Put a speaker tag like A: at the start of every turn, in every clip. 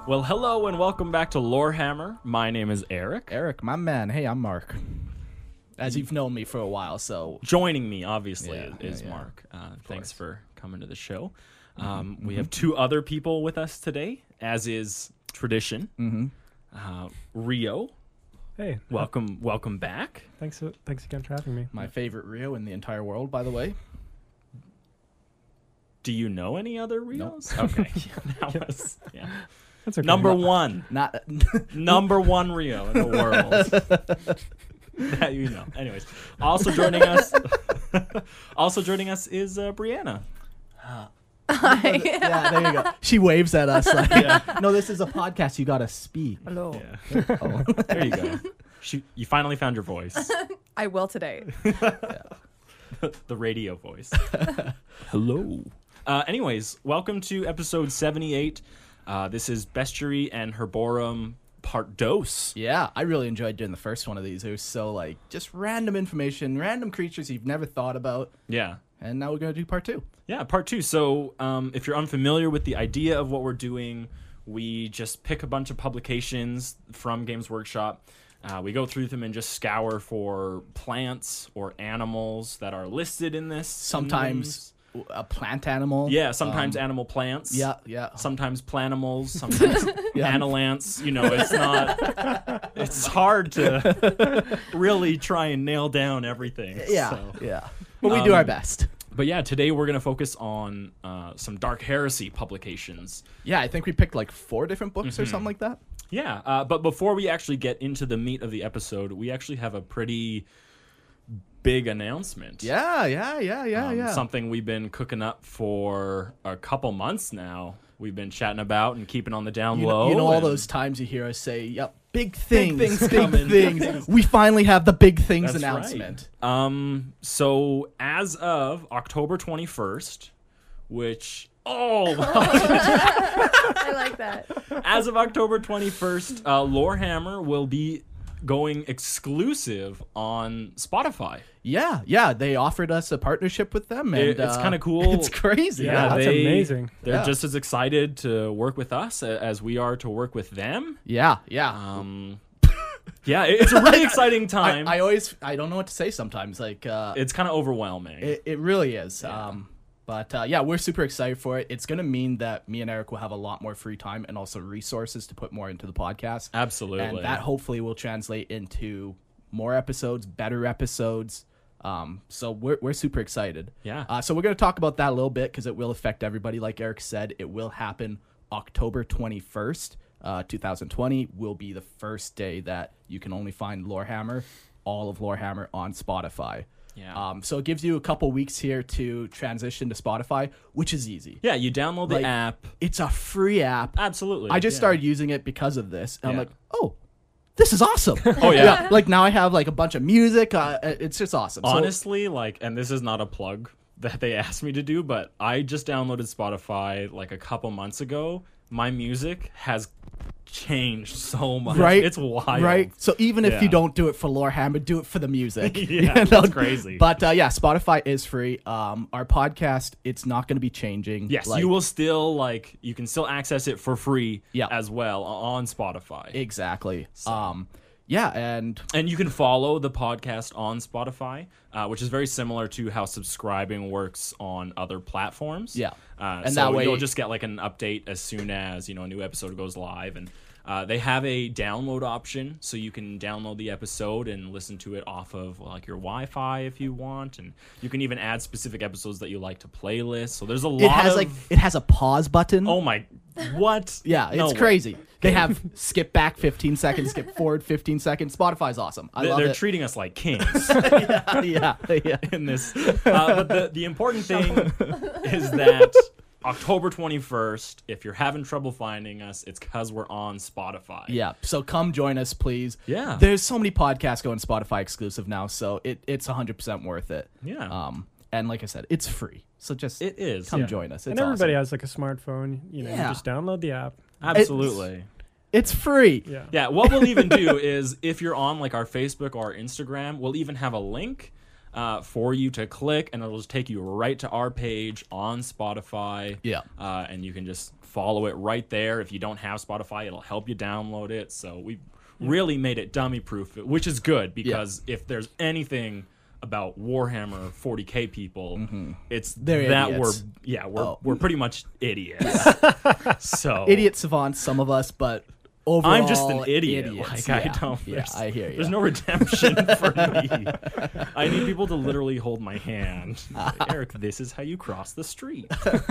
A: Well, hello and welcome back to Lorehammer. My name is Eric.
B: Eric, my man. Hey, I'm Mark. As you've known me for a while, so...
A: Joining me, obviously,
B: Yeah,
A: is
B: yeah.
A: Mark. Thanks for coming to the show.
B: Mm-hmm.
A: We have two other people with us today, as is tradition. Rio,
C: Hey,
A: welcome back.
C: thanks again for having me.
B: My favorite Rio in the entire world, by the way.
A: Do you know any other Rios? Okay. That was, yeah.
C: That's okay.
A: Number one.
B: Not...
A: Number one Rio in the world. That you know. Anyways, also joining us is Brianna.
B: yeah, there you go. She waves at us like, no, this is a podcast. You got to speak.
D: Hello.
A: Yeah.
B: Oh.
A: There you go. You finally found your voice.
D: I will today.
A: The radio voice. Hello. Anyways, welcome to episode 78. This is Bestiary and Herborum Part Dos.
B: Yeah, I really enjoyed doing the first one of these. It was so, like, just random information, random creatures you've never thought about.
A: Yeah.
B: And now we're going to do part 2.
A: Yeah, part 2. So if you're unfamiliar with the idea of what we're doing, we just pick a bunch of publications from Games Workshop. We go through them and just scour for plants or animals that are listed in this.
B: Sometimes a plant animal.
A: Yeah, sometimes animal plants.
B: Yeah.
A: Sometimes planimals, sometimes anilants. You know, it's hard to really try and nail down everything.
B: Yeah,
A: so.
B: yeah. But we do our best.
A: But yeah, today we're going to focus on some Dark Heresy publications.
B: Yeah, I think we picked like 4 different books or something like that.
A: Yeah, but before we actually get into the meat of the episode, we actually have a pretty big announcement.
B: Yeah.
A: Something we've been cooking up for a couple months now. We've been chatting about and keeping on the down low.
B: You know all those times you hear us say, yep, big things
A: coming.
B: things. We finally have the big things
A: That's
B: announcement.
A: Right. So as of October 21st, which... Oh,
D: I like that.
A: as of October 21st, Lorehammer will be going exclusive on Spotify.
B: Yeah, they offered us a partnership with them. And,
A: It's kind of cool.
B: It's crazy.
A: Yeah,
C: That's amazing.
A: They're
B: Yeah.
A: just as excited to work with us as we are to work with them.
B: Yeah.
A: Yeah, it's a really exciting time.
B: I don't know what to say sometimes. Like,
A: It's kind of overwhelming.
B: it really is.
A: Yeah.
B: But we're super excited for it. It's going to mean that me and Eric will have a lot more free time and also resources to put more into the podcast.
A: Absolutely.
B: And that hopefully will translate into more episodes, better episodes. So we're super excited.
A: Yeah.
B: So we're going to talk about that a little bit because it will affect everybody. Like Eric said, it will happen October 21st, 2020 will be the first day that you can only find Lorehammer, all of Lorehammer on Spotify.
A: Yeah.
B: So it gives you a couple weeks here to transition to Spotify, which is easy.
A: Yeah, you download the
B: Like,
A: app.
B: It's a free app.
A: Absolutely.
B: I just
A: yeah.
B: started using it because of this. And I'm
A: Yeah.
B: like, oh, this is awesome.
A: Oh, yeah.
B: Like now I have like a bunch of music. It's just awesome. So-
A: Honestly, and this is not a plug that they asked me to do, but I just downloaded Spotify like a couple months ago. My music has changed so much.
B: right?
A: It's wild.
B: Right? So even if
A: Yeah.
B: you don't do it for Lorehammer, do it for the music.
A: Yeah, that's crazy.
B: But Spotify is free. Our podcast, it's not going to be changing.
A: Yes,
B: Like,
A: you will still you can still access it for free
B: Yeah.
A: as well on Spotify.
B: Exactly.
A: So.
B: And
A: And you can follow the podcast on Spotify, which is very similar to how subscribing works on other platforms.
B: Yeah.
A: And
B: And
A: so
B: that way-
A: you'll just get an update as soon as a new episode goes live. And they have a download option, so you can download the episode and listen to it off of your Wi-Fi if you want. And you can even add specific episodes that you like to playlists. So there's a lot
B: it has a pause button.
A: Oh my, what?
B: Yeah,
A: No
B: it's
A: way.
B: crazy. They have skip back 15 seconds, skip forward 15 seconds. Spotify's awesome. I love
A: They're
B: it.
A: treating us like kings.
B: yeah.
A: In this. But the important thing is that October 21st, if you're having trouble finding us, it's because we're on Spotify.
B: Yeah, so come join us, please.
A: Yeah.
B: There's so many podcasts going Spotify exclusive now, so it's 100% worth it.
A: Yeah.
B: And like I said, it's free. So just
A: It is.
B: come
A: yeah.
B: join us. It's
C: And everybody
B: awesome.
C: has a smartphone. You
B: Yeah.
C: just download the app.
A: Absolutely.
B: It's free.
C: Yeah.
A: Yeah, what we'll even do is if you're on our Facebook or our Instagram, we'll even have a link for you to click, and it'll just take you right to our page on Spotify.
B: Yeah.
A: And you can just follow it right there. If you don't have Spotify, it'll help you download it. So we really made it dummy proof, which is good because if there's anything about Warhammer 40K people, it's
B: They're
A: that
B: idiots.
A: we're pretty much idiots. So
B: Idiot savants, some of us, but overall,
A: I'm just an idiot.
B: idiots.
A: Like, I
B: Yeah.
A: don't.
B: Yeah,
A: There's,
B: I hear you.
A: there's no redemption for me. I need people to literally hold my hand. Like, Eric, this is how you cross the street.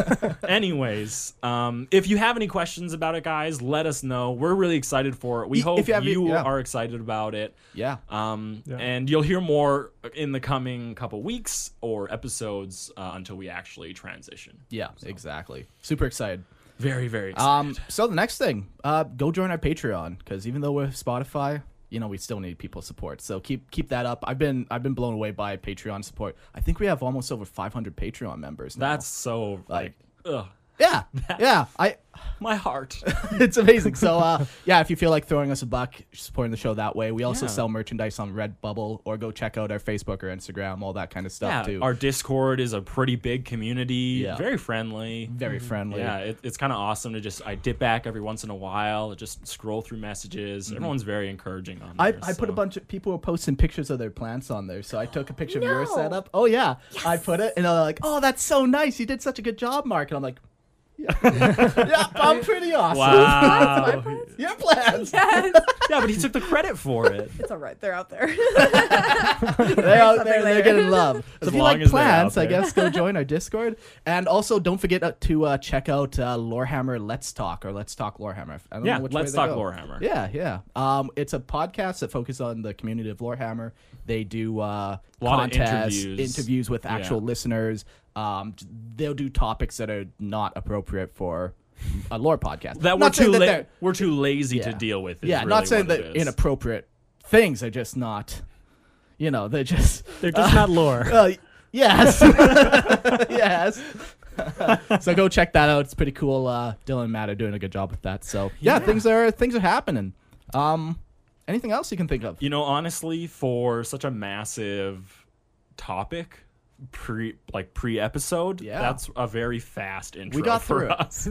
A: Anyways, if you have any questions about it, guys, let us know. We're really excited for it. We hope
B: if you have any- yeah.
A: are excited about it.
B: Yeah.
A: And you'll hear more in the coming couple weeks or episodes until we actually transition.
B: Yeah, exactly. Super excited.
A: Very, very excited.
B: So the next thing, go join our Patreon, because even though we're Spotify, we still need people's support. So keep that up. I've been blown away by Patreon support. I think we have almost over 500 Patreon members now.
A: That's so like, ugh,
B: yeah.
A: my heart.
B: It's amazing. So if you feel like throwing us a buck, supporting the show that way. We also
A: Yeah.
B: sell merchandise on Redbubble, or go check out our Facebook or Instagram, all that kind of stuff too.
A: Our Discord is a pretty big community.
B: Yeah.
A: Very friendly.
B: Very friendly.
A: Yeah, it's kind of awesome to I dip back every once in a while, just scroll through messages. Everyone's very encouraging on there.
B: I put a bunch of people were posting pictures of their plants on there, so I took a picture of your
D: No.
B: setup. Oh yeah, I put it, and they're like, "Oh, that's so nice! You did such a good job, Mark." And I'm like, "Yeah, I'm pretty awesome."
A: Wow.
B: Your plants,
D: Yes.
A: Yeah, but he took the credit for it.
D: It's all right. They're out there.
B: they're out there, and they're getting love. So
A: As
B: if you
A: long
B: like
A: as they're
B: plants,
A: out
B: I
A: there.
B: guess go join our Discord, and also don't forget to check out Lorehammer Let's Talk, or Let's Talk Lorehammer. I don't
A: Yeah,
B: know which
A: Let's
B: way
A: Talk
B: they go.
A: Lorehammer.
B: Yeah. It's a podcast that focuses on the community of Lorehammer. They do
A: of
B: contests,
A: interviews.
B: interviews with actual
A: Yeah.
B: listeners. They'll do topics that are not appropriate for a lore podcast.
A: That
B: Not saying they're-
A: we're too lazy to
B: Yeah.
A: deal with. Is
B: yeah,
A: really
B: not saying
A: what
B: that
A: it is.
B: inappropriate things are just not. They're just.
C: They're just not lore.
B: Yes. Yes. So go check that out. It's pretty cool. Dylan and Matt are doing a good job with that. So yeah, things are happening. Anything else you can think of?
A: Honestly, for such a massive topic, pre-episode,
B: Yeah.
A: that's a very fast intro
B: We got
A: for
B: through it.
A: us.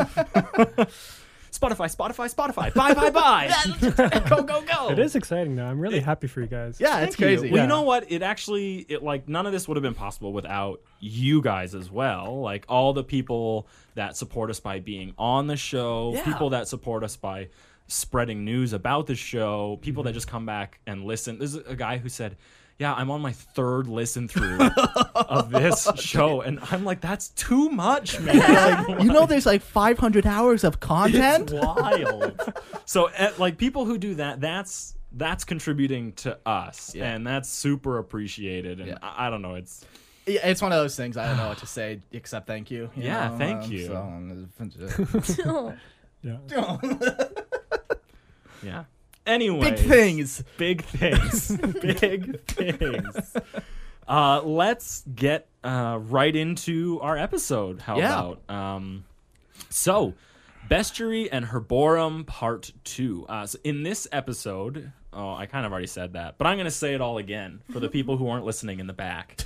A: Spotify. Bye. Go.
C: It is exciting though. I'm really happy for you guys.
B: Yeah, it's
A: Thank you.
B: crazy.
A: Well,
C: Yeah.
A: you know what? None of this would have been possible without you guys as well. Like all the people that support us by being on the show,
B: Yeah.
A: people that support us by spreading news about the show, people that just come back and listen. There's a guy who said, "Yeah, I'm on my third listen through of this show," and I'm like, "That's too much, man." Like,
B: There's like 500 hours of content.
A: it's wild. So, people who do that, that's contributing to us,
B: Yeah.
A: and that's super appreciated. And
B: Yeah.
A: I don't know, it's
B: Yeah, it's one of those things. I don't know what to say except thank you.
A: Yeah, thank you.
B: So,
C: Yeah.
A: yeah. Anyway,
B: big things.
A: big things, big things. Let's get right into our episode. How
B: Yeah.
A: about so Bestiary and Herborum Part 2. So in this episode, I kind of already said that, but I'm going to say it all again for the people who aren't listening in the back.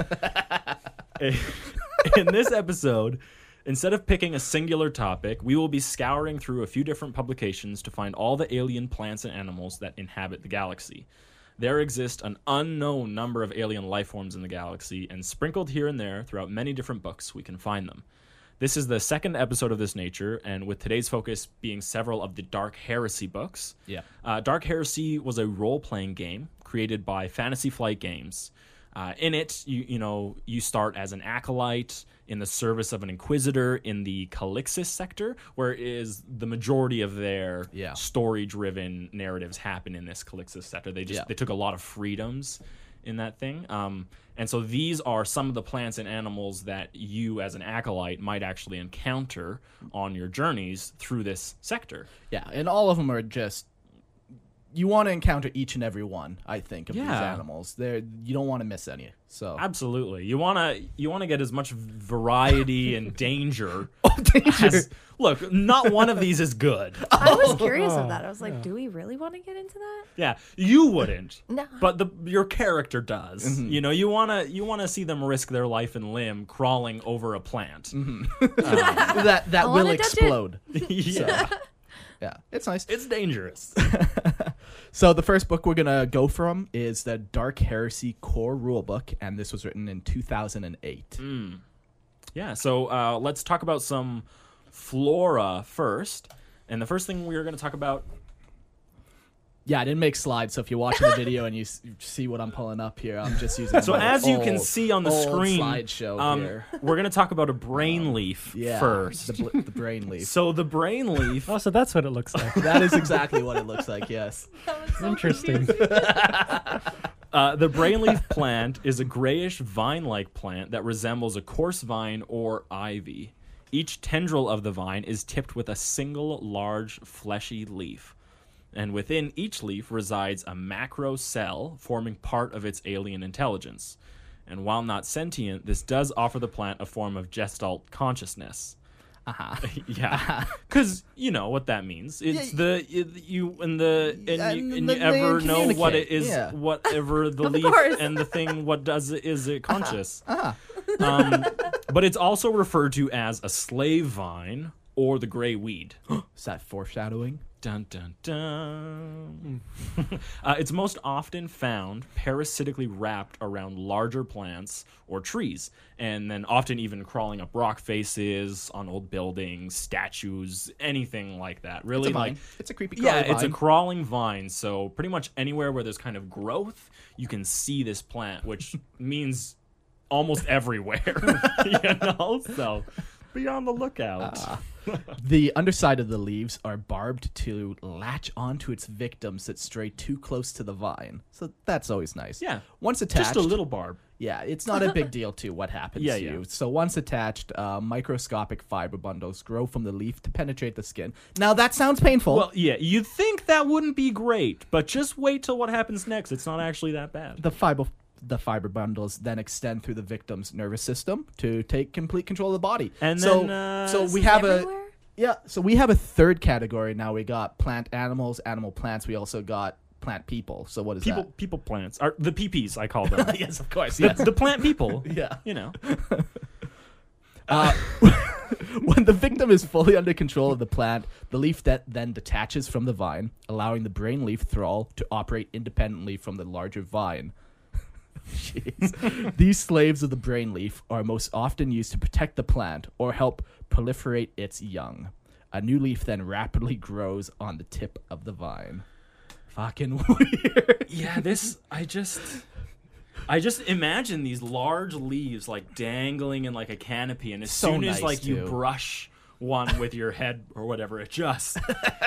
A: In this episode, instead of picking a singular topic, we will be scouring through a few different publications to find all the alien plants and animals that inhabit the galaxy. There exist an unknown number of alien life forms in the galaxy, and sprinkled here and there throughout many different books, we can find them. This is the second episode of this nature, and with today's focus being several of the Dark Heresy books.
B: Yeah.
A: Dark Heresy was a role-playing game created by Fantasy Flight Games. In it, you start as an acolyte in the service of an inquisitor in the Calixis sector, where is the majority of their story-driven narratives happen in this Calixis sector. They took a lot of freedoms in that thing. And so these are some of the plants and animals that you as an acolyte might actually encounter on your journeys through this sector.
B: Yeah, and all of them are just, you want to encounter each and every one, I think, of these
A: Yeah.
B: animals. You don't want to miss any. So
A: Absolutely. You wanna get as much variety and danger.
B: danger.
A: Look, not one of these is good.
D: I was curious of that. I was like, do we really want to get into that?
A: Yeah, you wouldn't.
D: No.
A: But your character does.
B: Mm-hmm.
A: You know, you wanna see them risk their life and limb crawling over a plant.
B: that
D: I
B: will
D: wanna touch it.
B: explode.
A: Yeah,
B: Yeah, it's nice.
A: it's dangerous.
B: So the first book we're gonna go from is the Dark Heresy Core Rulebook, and this was written in 2008.
A: Yeah, so let's talk about some flora first. And the first thing we are going to talk about.
B: Yeah, I didn't make slides, so if you're watching the video and you see what I'm pulling up here, I'm just using.
A: So
B: my
A: as you can
B: old-
A: see on the
B: old
A: screen,
B: slideshow here.
A: we're going to talk about a brain leaf
B: Yeah,
A: first.
B: the brain leaf.
A: So the brain leaf.
C: Oh, so that's what it looks like.
B: That is exactly what it looks like. Yes.
C: Interesting.
A: The brain leaf plant is a grayish vine-like plant that resembles a coarse vine or ivy. Each tendril of the vine is tipped with a single large fleshy leaf. And within each leaf resides a macro cell forming part of its alien intelligence. And while not sentient, this does offer the plant a form of gestalt consciousness. Yeah, because you know what that means. It's you ever know what it is,
B: Yeah.
A: whatever the
D: Of
A: leaf
D: course.
A: and the thing. What does it? Is it conscious? But it's also referred to as a slave vine or the gray weed.
B: Is that foreshadowing?
A: Dun dun dun. It's most often found parasitically wrapped around larger plants or trees, and then often even crawling up rock faces, on old buildings, statues, anything like that. Really,
B: It's a vine.
A: like
B: It's a creepy.
A: yeah,
B: crawly
A: it's a
B: vine.
A: crawling vine. So pretty much anywhere where there's kind of growth, you can see this plant, which means almost everywhere. You know, so be on the lookout.
B: The underside of the leaves are barbed to latch onto its victims that stray too close to the vine. So that's always nice.
A: Yeah.
B: Once attached,
A: Just a little barb.
B: Yeah, it's not a big deal to what happens
A: Yeah,
B: to
A: yeah.
B: you. So once attached, microscopic fiber bundles grow from the leaf to penetrate the skin. Now that sounds painful.
A: Well, yeah, you'd think that wouldn't be great, but just wait till what happens next. It's not actually that bad.
B: the fiber bundles then extend through the victim's nervous system to take complete control of the body.
A: And
B: so,
A: then,
B: so
D: This
B: we
D: is
B: have
D: everywhere?
B: so we have a third category now. We got plant animals, animal plants. We also got plant people. So what is
A: People plants are the PPs, I call them.
B: that? Yes, of course.
A: the,
B: Yes.
A: the plant people.
B: Yeah.
A: You know.
B: When the victim is fully under control of the plant, the leaf then detaches from the vine, allowing the brain leaf thrall to operate independently from the larger vine. Jeez. These slaves of the brain leaf are most often used to protect the plant or help proliferate its young. A new leaf then rapidly grows on the tip of the vine. Fucking weird.
A: Yeah, I just imagine these large leaves like dangling in like a canopy, and as
B: So
A: soon as
B: nice,
A: like you
B: too.
A: brush one with your head or whatever, it just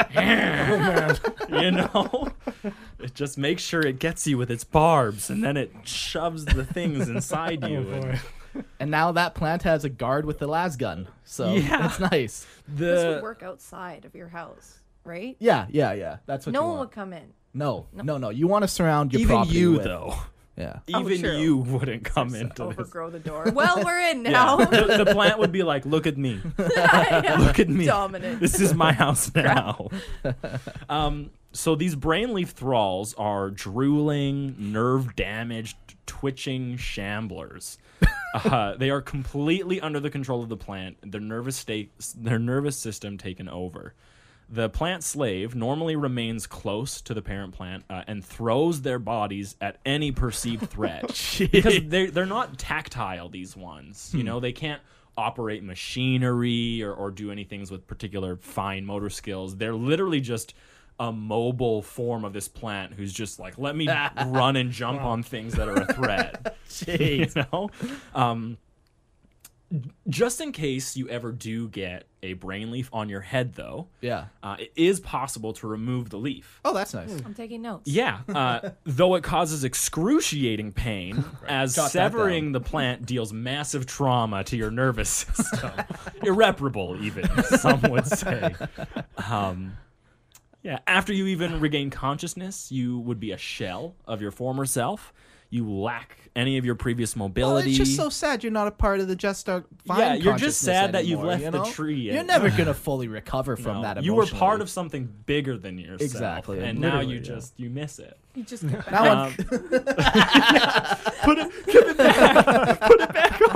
A: you know, it just makes sure it gets you with its barbs, and then it shoves the things inside you.
C: Oh, boy.
B: And now that plant has a guard with the las gun. So
A: Yeah.
B: it's nice.
D: This would
A: The
D: work outside of your house, right?
B: Yeah. That's what
D: No
B: you
D: one
B: want.
D: would come in.
B: No. You want to surround your
A: even
B: property
A: you
B: with,
A: though,
B: Yeah.
A: even
D: true.
A: you wouldn't come into this.
D: Overgrow the door. Well, we're in
A: Yeah.
D: now.
A: The plant would be like, look at me. Look at me.
D: Dominant.
A: This is my house now. So these brain leaf thralls are drooling, nerve-damaged, twitching shamblers. They are completely under the control of the plant, their nervous system taken over. The plant slave normally remains close to the parent plant and throws their bodies at any perceived threat. Because they're not tactile, these ones. You know, they can't operate machinery or do anything with particular fine motor skills. They're literally just a mobile form of this plant who's just like, let me run and jump on things that are a threat. You know? Just in case you ever do get a brain leaf on your head, though,
B: Yeah.
A: it is possible to remove the leaf.
B: Oh, that's nice.
D: I'm taking notes.
A: Yeah, though it causes excruciating pain, as
B: Jot that
A: severing
B: down.
A: the plant deals massive trauma to your nervous system. Irreparable, even, some would say. Yeah, after you even regain consciousness, you would be a shell of your former self. You lack any of your previous mobility.
B: Well, it's just so sad you're not a part of the Just Start Fine
A: Yeah, you're just
B: consciousness
A: sad that you've
B: anymore,
A: left
B: you
A: the
B: know?
A: tree.
B: You're never going to fully recover from
A: No,
B: that
A: you were
B: emotionally.
A: part of something bigger than yourself.
B: Exactly,
A: And now
C: literally,
A: you
C: yeah.
A: just, you miss it.
D: You just
B: Now I'm-
A: Put it back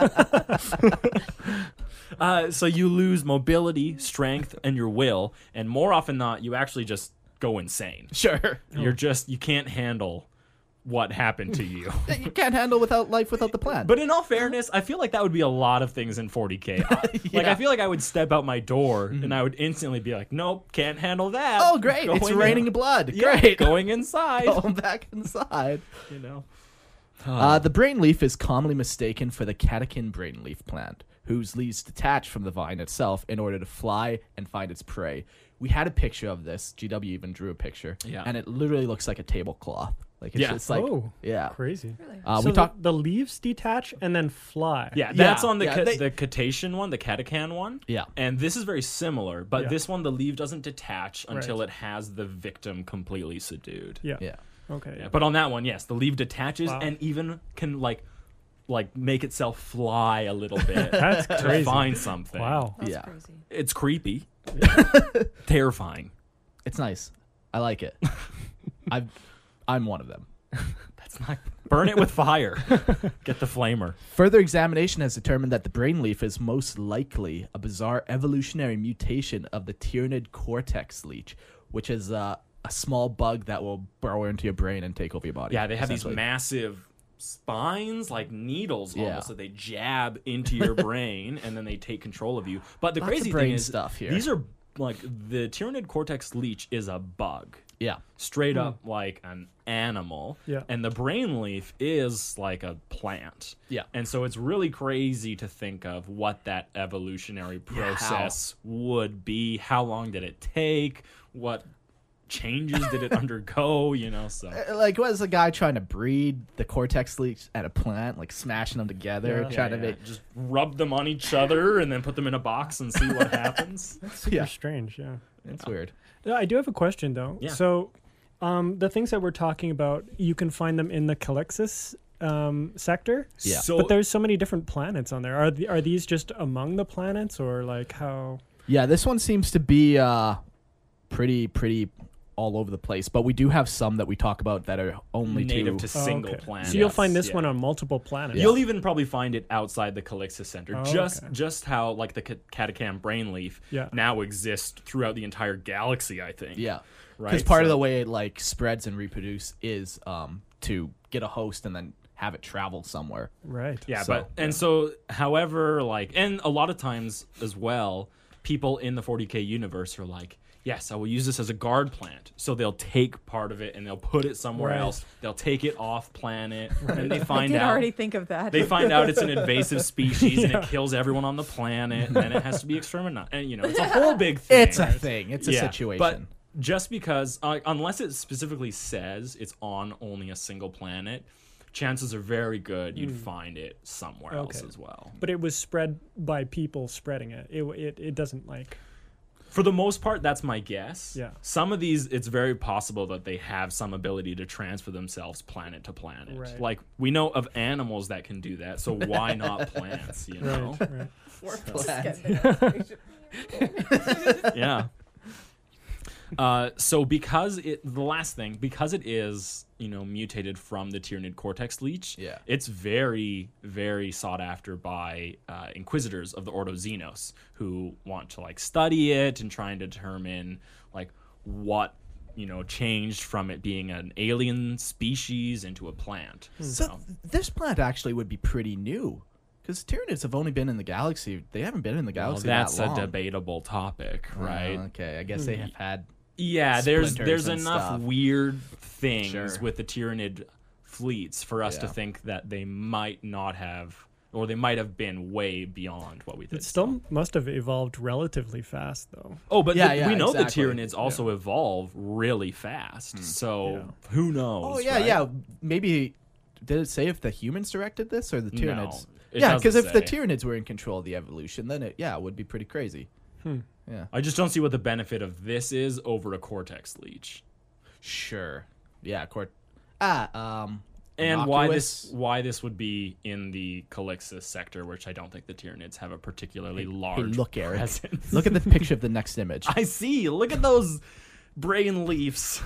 A: on. So you lose mobility, strength, and your will. And more often than not, you actually just go insane.
B: Sure.
A: You can't handle what happened to you.
B: You can't handle life without the plan.
A: But in all fairness, I feel like that would be a lot of things in 40K. Like, I feel like I would step out my door and I would instantly be like, nope, can't handle that.
B: oh, great. It's
A: Going
B: raining
A: in-
B: blood.
A: Yeah,
B: Great.
A: going inside.
B: Going back inside.
A: You know.
B: The brain leaf is commonly mistaken for the catechin brain leaf plant, whose leaves detach from the vine itself in order to fly and find its prey. We had a picture of this. GW even drew a picture.
A: Yeah.
B: And it literally looks like a tablecloth. Like it's
A: Yeah.
B: just like,
C: Oh,
B: yeah.
C: crazy.
D: really.
C: So
B: We talked.
C: the leaves detach and then fly.
A: Yeah, that's
B: Yeah,
A: on the
B: yeah, they-
A: the cetacean one, the catechan one.
B: Yeah.
A: And this is very similar, but
C: Yeah.
A: this one, the leaf doesn't detach until
C: Right.
A: it has the victim completely subdued.
C: Yeah.
B: Yeah.
C: Okay.
A: Yeah, but on that one, yes, the leaf detaches
C: Wow.
A: and even can like make itself fly a little bit
C: That's
A: to
C: crazy.
A: find something.
C: Wow.
D: That's
B: Yeah.
D: crazy.
A: It's creepy. Terrifying.
B: It's nice. I like it. I'm one of them.
A: That's not burn it with fire. Get the flamer.
B: Further examination has determined that the brain leaf is most likely a bizarre evolutionary mutation of the Tyrannid cortex leech, which is a small bug that will burrow into your brain and take over your body.
A: Yeah, they have these
B: essentially.
A: massive spines like needles
B: Yeah.
A: almost that they jab into your brain and then they take control of you. But the
B: Lots of
A: crazy
B: brain
A: thing is
B: stuff here.
A: these are like the Tyrannid cortex leech is a bug.
B: Yeah.
A: Straight up like an animal.
C: Yeah.
A: And the brain leaf is like a plant.
B: Yeah.
A: And so it's really crazy to think of what that evolutionary process would be. How long did it take? What changes did it undergo? You know, so
B: Like, was a guy trying to breed the cortex leech at a plant, like smashing them together,
C: Yeah.
B: trying to make.
A: just rub them on each other and then put them in a box and see what happens.
C: Super
B: Yeah.
C: strange. Yeah.
B: It's weird.
C: Yeah, I do have a question though.
A: Yeah.
C: So, the things that we're talking about, you can find them in the Calixis sector.
B: Yeah.
A: So
C: But there's so many different planets on there. Are these just among the planets, or like how?
B: Yeah, this one seems to be pretty all over the place, but we do have some that we talk about that are only
A: native
B: to
A: to single
C: okay.
A: planets.
C: So you'll find this
A: Yeah.
C: one on multiple planets.
A: You'll even probably find it outside the Calixis Center.
C: Oh,
A: just
C: okay.
A: just how like the catacam brain leaf
C: Yeah.
A: now exists throughout the entire galaxy, I think.
B: Yeah.
A: Right.
B: Because part of
A: So-
B: the way it like spreads and reproduce is to get a host and then have it travel somewhere.
C: Right.
A: Yeah,
B: So,
A: but and so however like and a lot of times as well, people in the 40K universe are like, yes, I will use this as a guard plant. So they'll take part of it and they'll put it somewhere
C: Right.
A: else. They'll take it off planet and they
D: I
A: find
D: did
A: out
D: already think of that.
A: they find out it's an invasive species and
C: Yeah.
A: it kills everyone on the planet and then it has to be exterminated. And you know, it's a whole big thing.
B: It's a thing. It's a
A: Yeah,
B: situation.
A: But just because, unless it specifically says it's on only a single planet, chances are very good you'd find it somewhere else
C: Okay.
A: as well.
C: But it was spread by people spreading it. It doesn't like.
A: For the most part, that's my guess.
C: Yeah.
A: Some of these, it's very possible that they have some ability to transfer themselves planet to planet.
C: Right.
A: Like, we know of animals that can do that, so why not plants, you know?
C: Right. Right.
A: Yeah. So because it is, mutated from the Tyrannid cortex leech,
B: Yeah.
A: it's very, very sought after by inquisitors of the Ordo Xenos who want to study it and try and determine what changed from it being an alien species into a plant.
B: So this plant actually would be pretty new. Because Tyranids have only been in the galaxy. They haven't been in the
A: Well,
B: galaxy
A: that's
B: that
A: a
B: long.
A: debatable topic, right?
B: Okay, I guess they have had.
A: Yeah, there's
B: splinters and
A: enough
B: stuff.
A: weird things
B: Sure.
A: with the Tyrannid fleets for us to
B: Yeah.
A: think that they might not have, or they might have been way beyond what we think.
C: It still must have evolved relatively fast, though.
A: Oh, but
B: Yeah,
A: we know
B: exactly.
A: the Tyranids also evolve really fast. So
C: Yeah.
A: who knows?
B: Oh yeah,
A: right?
B: yeah. Maybe did it say if the humans directed this or the Tyranids?
A: it
B: Yeah, because
A: doesn't
B: if the
A: say.
B: Tyranids were in control of the evolution, then it would be pretty crazy. Yeah.
A: I just don't see what the benefit of this is over a Cortex Leech.
B: Sure. Yeah.
A: And
B: Innocuous.
A: why this would be in the Calixis sector, which I don't think the Tyranids have a particularly
B: Hey,
A: large
B: look, Eric.
A: presence.
B: Look at the picture of the next image.
A: I see. Look at those brain leaves.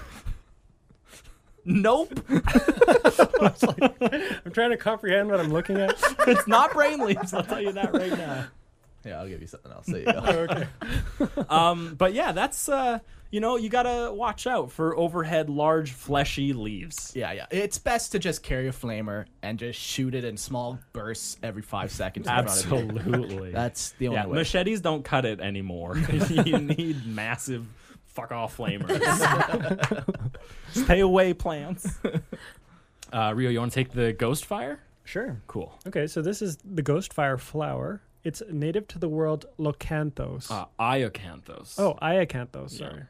A: Nope.
C: I'm trying to comprehend what I'm looking at.
A: It's not brain leaves. I'll tell you that right now.
B: Yeah, I'll give you something else. There you go.
C: Okay.
A: But yeah, that's you gotta watch out for overhead large fleshy leaves.
B: Yeah. It's best to just carry a flamer and just shoot it in small bursts every 5 seconds. in front of you.
A: Absolutely.
B: That's the only
A: Yeah,
B: way.
A: Machetes don't cut it anymore. You need massive fuck off flamers. Stay away, plants. Rio, you want to take the ghost fire?
C: Sure.
A: Cool.
C: Okay, so this is the Ghostfire flower. It's native to the world Locanthos.
A: Iacanthos.
C: Oh, Iacanthos, sorry.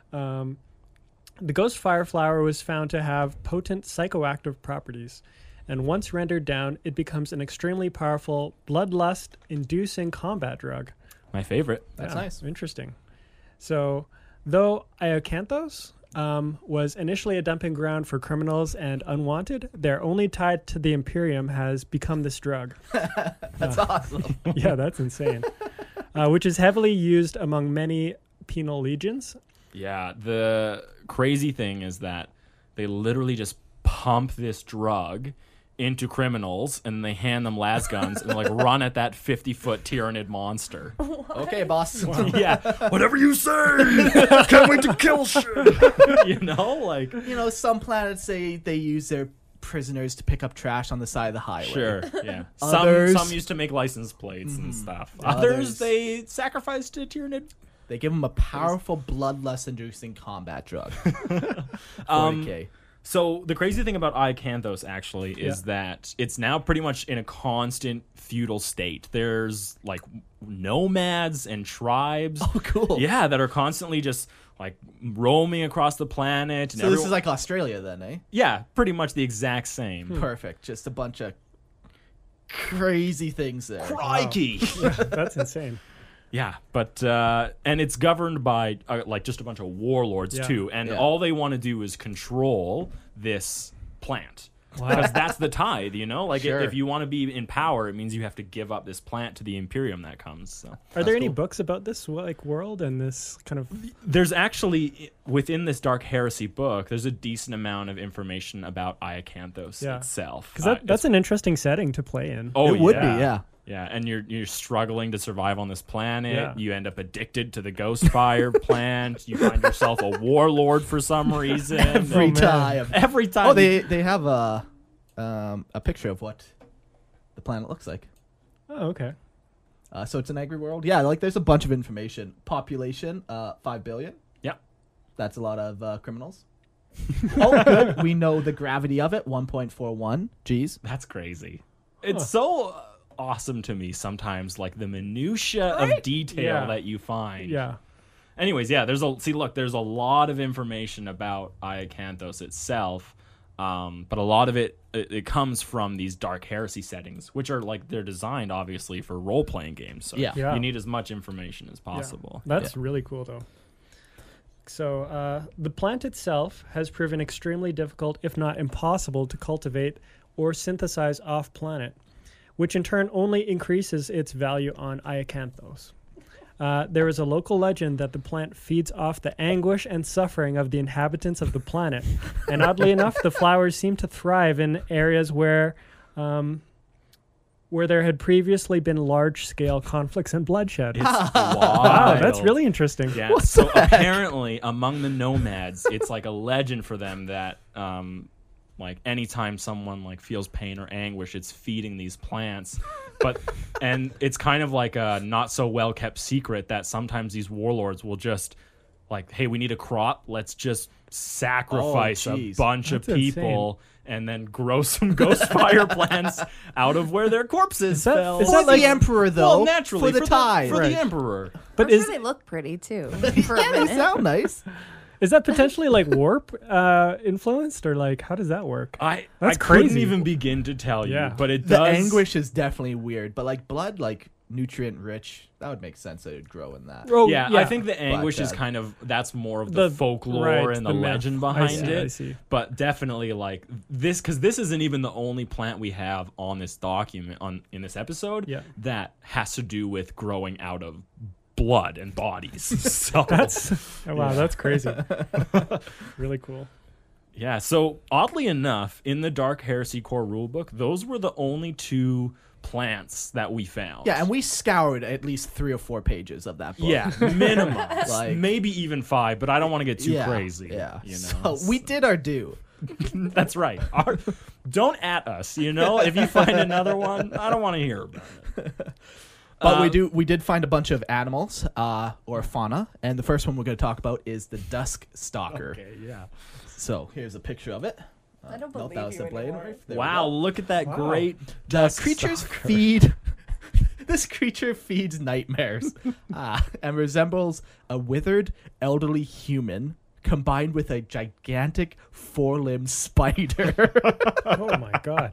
C: The Ghostfire flower was found to have potent psychoactive properties, and once rendered down, it becomes an extremely powerful bloodlust-inducing combat drug.
A: My favorite.
B: That's
C: Yeah,
B: nice.
C: Interesting. So, though Iacanthos was initially a dumping ground for criminals and unwanted, their only tie to the Imperium has become this drug.
B: That's awesome.
C: Yeah, that's insane. Which is heavily used among many penal legions.
A: Yeah, the crazy thing is that they literally just pump this drug into criminals and they hand them las guns and like run at that 50-foot Tyranid monster.
B: Okay, boss.
A: Yeah, whatever you say. Can't wait to kill shit. Like
B: Some planets say they use their prisoners to pick up trash on the side of the highway.
A: sure, yeah.
B: Others-
A: Some used to make license plates and stuff. Others
B: Others-
A: they sacrificed to Tyranid.
B: They give them a powerful bloodlust-inducing combat drug. 40K.
A: So the crazy thing about Iacanthos actually is that it's now pretty much in a constant feudal state. There's like nomads and tribes.
B: Oh, cool.
A: Yeah, that are constantly just like roaming across the planet. And
B: So this is like Australia then, eh?
A: yeah, pretty much the exact same.
B: Perfect. Just a bunch of crazy things there.
A: Crikey.
C: That's insane.
A: Yeah, but and it's governed by like just a bunch of warlords
C: Yeah.
A: too, and
B: Yeah.
A: all they want to do is control this plant.
C: Wow.
A: Because that's the tithe, Like
B: Sure.
A: if you want to be in power, it means you have to give up this plant to the Imperium that comes. So
C: Are there any
B: cool.
C: books about this world and this kind of...
A: there's actually within this Dark Heresy book, there's a decent amount of information about Iacanthos
C: Yeah.
A: itself.
C: Because that's an interesting setting to play in.
A: Oh,
B: It would
A: yeah.
B: be, yeah.
A: Yeah, and you're struggling to survive on this planet.
C: Yeah.
A: You end up addicted to the Ghostfire plant. You find yourself a warlord for some reason.
B: Every
C: man.
B: time.
A: Every time.
B: Oh, they have a picture of what the planet looks like.
C: Oh, okay.
B: So it's an angry world. Yeah, like there's a bunch of information. Population, 5 billion.
A: Yeah.
B: That's a lot of criminals. Oh, good. We know the gravity of it, 1.41 G's.
A: That's crazy. It's so awesome to me sometimes, like the minutia of detail
C: Yeah.
A: that you find.
C: Yeah.
A: Anyways, yeah, there's a lot of information about Iacanthos itself. But a lot of it comes from these Dark Heresy settings, which are like they're designed obviously for role playing games. So
B: Yeah.
C: Yeah.
A: you need as much information as
C: Yeah.
A: possible.
C: That's really cool, though. So the plant itself has proven extremely difficult, if not impossible, to cultivate or synthesize off-planet, which in turn only increases its value on Iacanthos. There is a local legend that the plant feeds off the anguish and suffering of the inhabitants of the planet. And oddly enough, the flowers seem to thrive in areas where there had previously been large-scale conflicts and bloodshed.
A: It's
C: Wow, that's
A: wild.
C: really interesting.
A: Yeah. So apparently, among the nomads, it's like a legend for them that, like, anytime someone like feels pain or anguish, it's feeding these plants. And it's kind of like a not so well kept secret that sometimes these warlords will just like, hey, we need a crop. Let's just sacrifice a
B: jeez.
A: bunch
C: That's
A: of people. And then grow some Ghostfire plants out of where their corpses
C: that-
A: fell.
C: is
B: For
C: that like-
B: the emperor, though.
A: well, naturally
B: for the tide.
A: for
C: Right.
A: the emperor.
C: But
D: I'm
C: is
D: sure they look pretty too. For a
B: Yeah, they
D: minute.
B: sound nice.
C: is that potentially like warp influenced, or like how does that work?
A: I
C: That's
A: couldn't
C: crazy.
A: even begin to tell you,
C: Yeah.
A: but it
B: The
A: does.
B: anguish is definitely weird, but like blood, like nutrient rich. That would make sense that it'd grow in that.
C: Oh,
A: yeah, I think the anguish is
B: But,
A: kind of that's more of the folklore
C: right,
A: and the
C: myth.
A: legend behind
C: I
A: it.
C: see.
A: But definitely like this, because this isn't even the only plant we have on this document in this episode that has to do with growing out of blood and bodies. So
C: That's crazy. Really cool.
A: yeah. So oddly enough, in the Dark Heresy core rulebook, those were the only 2 plants that we found.
B: Yeah, and we scoured at least 3 or 4 pages of that book.
A: Yeah, minimum.
B: Like-
A: maybe even 5, but I don't want to get too
B: Yeah,
A: crazy.
B: Yeah.
A: You know?
B: So we did our due.
A: That's right. Don't at us, you know? If you find another one, I don't want to hear about it.
B: But we did find a bunch of animals or fauna, and the first one we're going to talk about is the dusk stalker.
A: Okay, yeah.
B: So here's a picture of it.
D: I don't
B: Nope,
D: believe
B: that was
D: you
B: the blade
D: anymore.
B: knife. There we
A: Wow,
B: go.
A: look at that great
B: The
A: dusk
B: creatures
A: stalker.
B: feed. This creature feeds nightmares and resembles a withered elderly human combined with a gigantic 4-limbed spider.
C: Oh my god.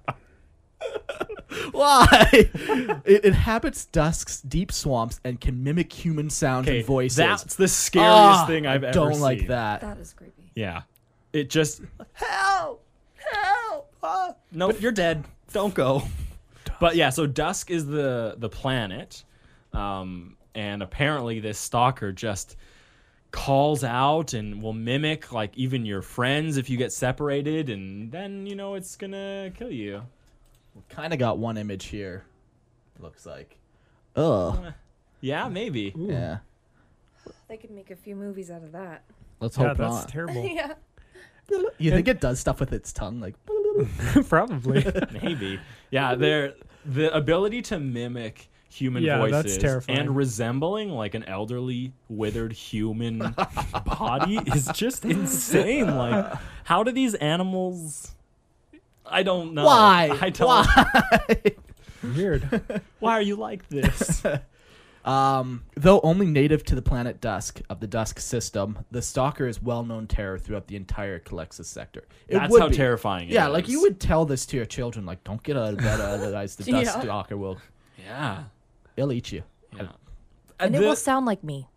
B: Why? It inhabits dusks, deep swamps, and can mimic human sounds
A: Okay,
B: and voices.
A: that's the scariest thing
B: I
A: I've ever
B: don't
A: seen.
B: like that.
D: That is creepy.
A: Yeah. It just
B: Help! Help!
A: nope, you're dead. Don't go. But yeah, so Dusk is the planet, and apparently this stalker just calls out and will mimic like even your friends if you get separated, and then it's gonna kill you.
B: Kind of got one image here. Looks like. Ugh.
A: Yeah, maybe.
B: Yeah.
D: They could make a few movies out of that.
B: Let's
C: Yeah,
B: hope
C: that's
B: not.
C: terrible.
D: Yeah.
B: You think it does stuff with its tongue, like?
C: Probably.
A: Maybe. Yeah, the ability to mimic human
C: Yeah,
A: voices
C: that's terrifying.
A: and resembling like an elderly, withered human body is just insane. Like, how do these animals? I don't know.
B: Why?
A: I don't.
B: Why?
C: Weird.
A: Why are you like this?
B: Though only native to the planet Dusk of the Dusk system, the Stalker is well-known terror throughout the entire Calexis sector.
A: That's
B: would
A: how
B: be.
A: terrifying it
B: Yeah,
A: is.
B: like you would tell this to your children, like, don't get out of bed, otherwise the Dusk
D: Yeah.
B: Stalker will,
A: Yeah.
B: he'll eat you.
A: Yeah.
D: And it will sound like me.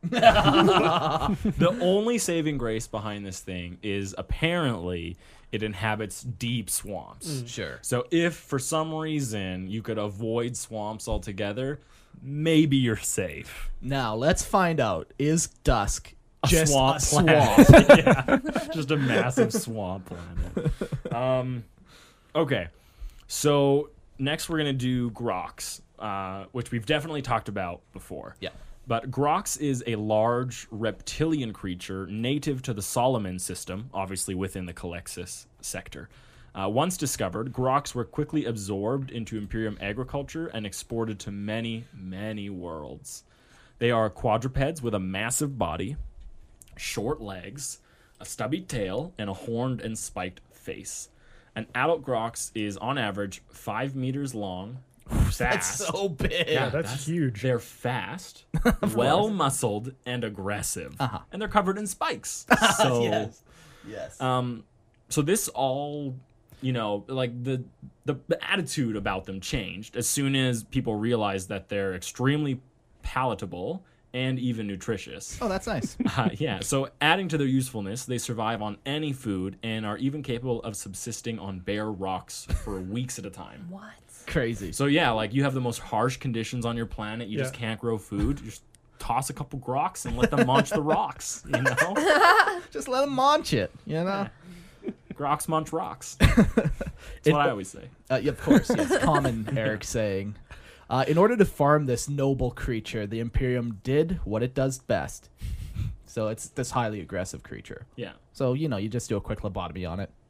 A: The only saving grace behind this thing is apparently it inhabits deep swamps.
B: Sure.
A: So if for some reason you could avoid swamps altogether, maybe you're safe.
B: Now let's find out: is Dusk just
A: swamp
B: a
A: planet.
B: swamp?
A: Yeah, just a massive swamp planet. Okay, so next we're gonna do Grox, which we've definitely talked about before.
B: Yeah.
A: But Grox is a large reptilian creature native to the Solomon system, obviously within the Calexis sector. Once discovered, Grox were quickly absorbed into Imperium agriculture and exported to many, many worlds. They are quadrupeds with a massive body, short legs, a stubby tail, and a horned and spiked face. An adult Grox is, on average, 5 meters long, fast.
B: That's so big.
C: Yeah, that's huge.
A: They're fast, well-muscled, and aggressive. And they're covered in spikes. So,
B: Yes. Yes.
A: so this all, like the attitude about them changed as soon as people realized that they're extremely palatable and even nutritious.
B: Oh, that's nice.
A: Yeah, so adding to their usefulness, they survive on any food and are even capable of subsisting on bare rocks for weeks at a time.
D: What?
B: Crazy.
A: So yeah, like you have the most harsh conditions on your planet. You just
C: Yeah.
A: can't grow food. You just toss a couple groks and let them munch the rocks.
B: Just let them launch it, you know?
A: Groks munch rocks. That's what I always say.
B: Yeah, of course, yes. Common Eric saying. In order to farm this noble creature, the Imperium did what it does best. So it's this highly aggressive creature.
A: Yeah.
B: So, you just do a quick lobotomy on it.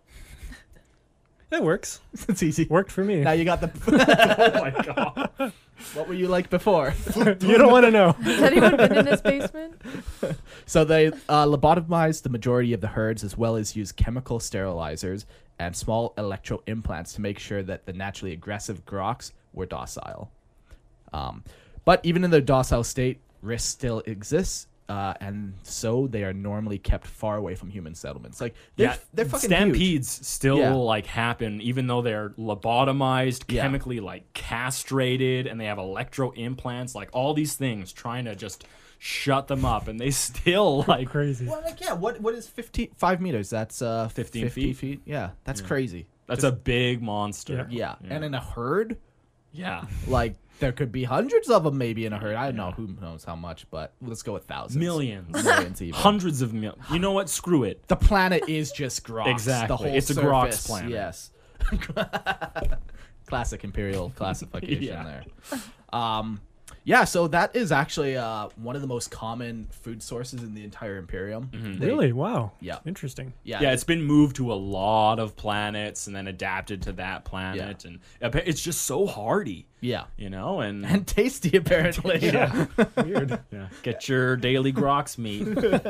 C: It works.
B: It's easy.
C: Worked for me.
B: Now you got the...
A: Oh my god.
B: What were you like before?
C: You don't want to know.
D: Has anyone been in his basement?
B: So they lobotomized the majority of the herds, as well as used chemical sterilizers and small electro implants to make sure that the naturally aggressive groks were docile. But even in their docile state, risk still exists. and so they are normally kept far away from human settlements. Like they're fucking
A: stampedes
B: huge.
A: still like happen even though they're lobotomized,
B: Yeah.
A: chemically like castrated, and they have electro implants, like all these things trying to just shut them up, and they still like
C: Crazy.
B: Well, like what is 5 meters? That's
A: 15
B: feet. Yeah, that's crazy.
A: that's a big monster.
B: Yeah. And in a herd,
A: Yeah.
B: like there could be hundreds of them maybe in a herd. I don't know, who knows how much, but let's go with thousands.
A: Millions.
B: Millions even.
A: Hundreds of millions. You know what? Screw it.
B: The planet is just Grox.
A: Exactly.
B: The whole
A: It's a
B: surface,
A: Grox planet.
B: Yes. Classic Imperial classification
A: Yeah.
B: there. Yeah, so that is actually one of the most common food sources in the entire Imperium.
C: Really? Wow.
B: Yeah.
C: Interesting.
B: Yeah.
A: Yeah, it's been moved to a lot of planets and then adapted to that planet, and it's just so hardy,
B: Yeah.
A: you know. And
B: And tasty, apparently.
C: Yeah. Weird.
A: yeah, get your daily Grox meat.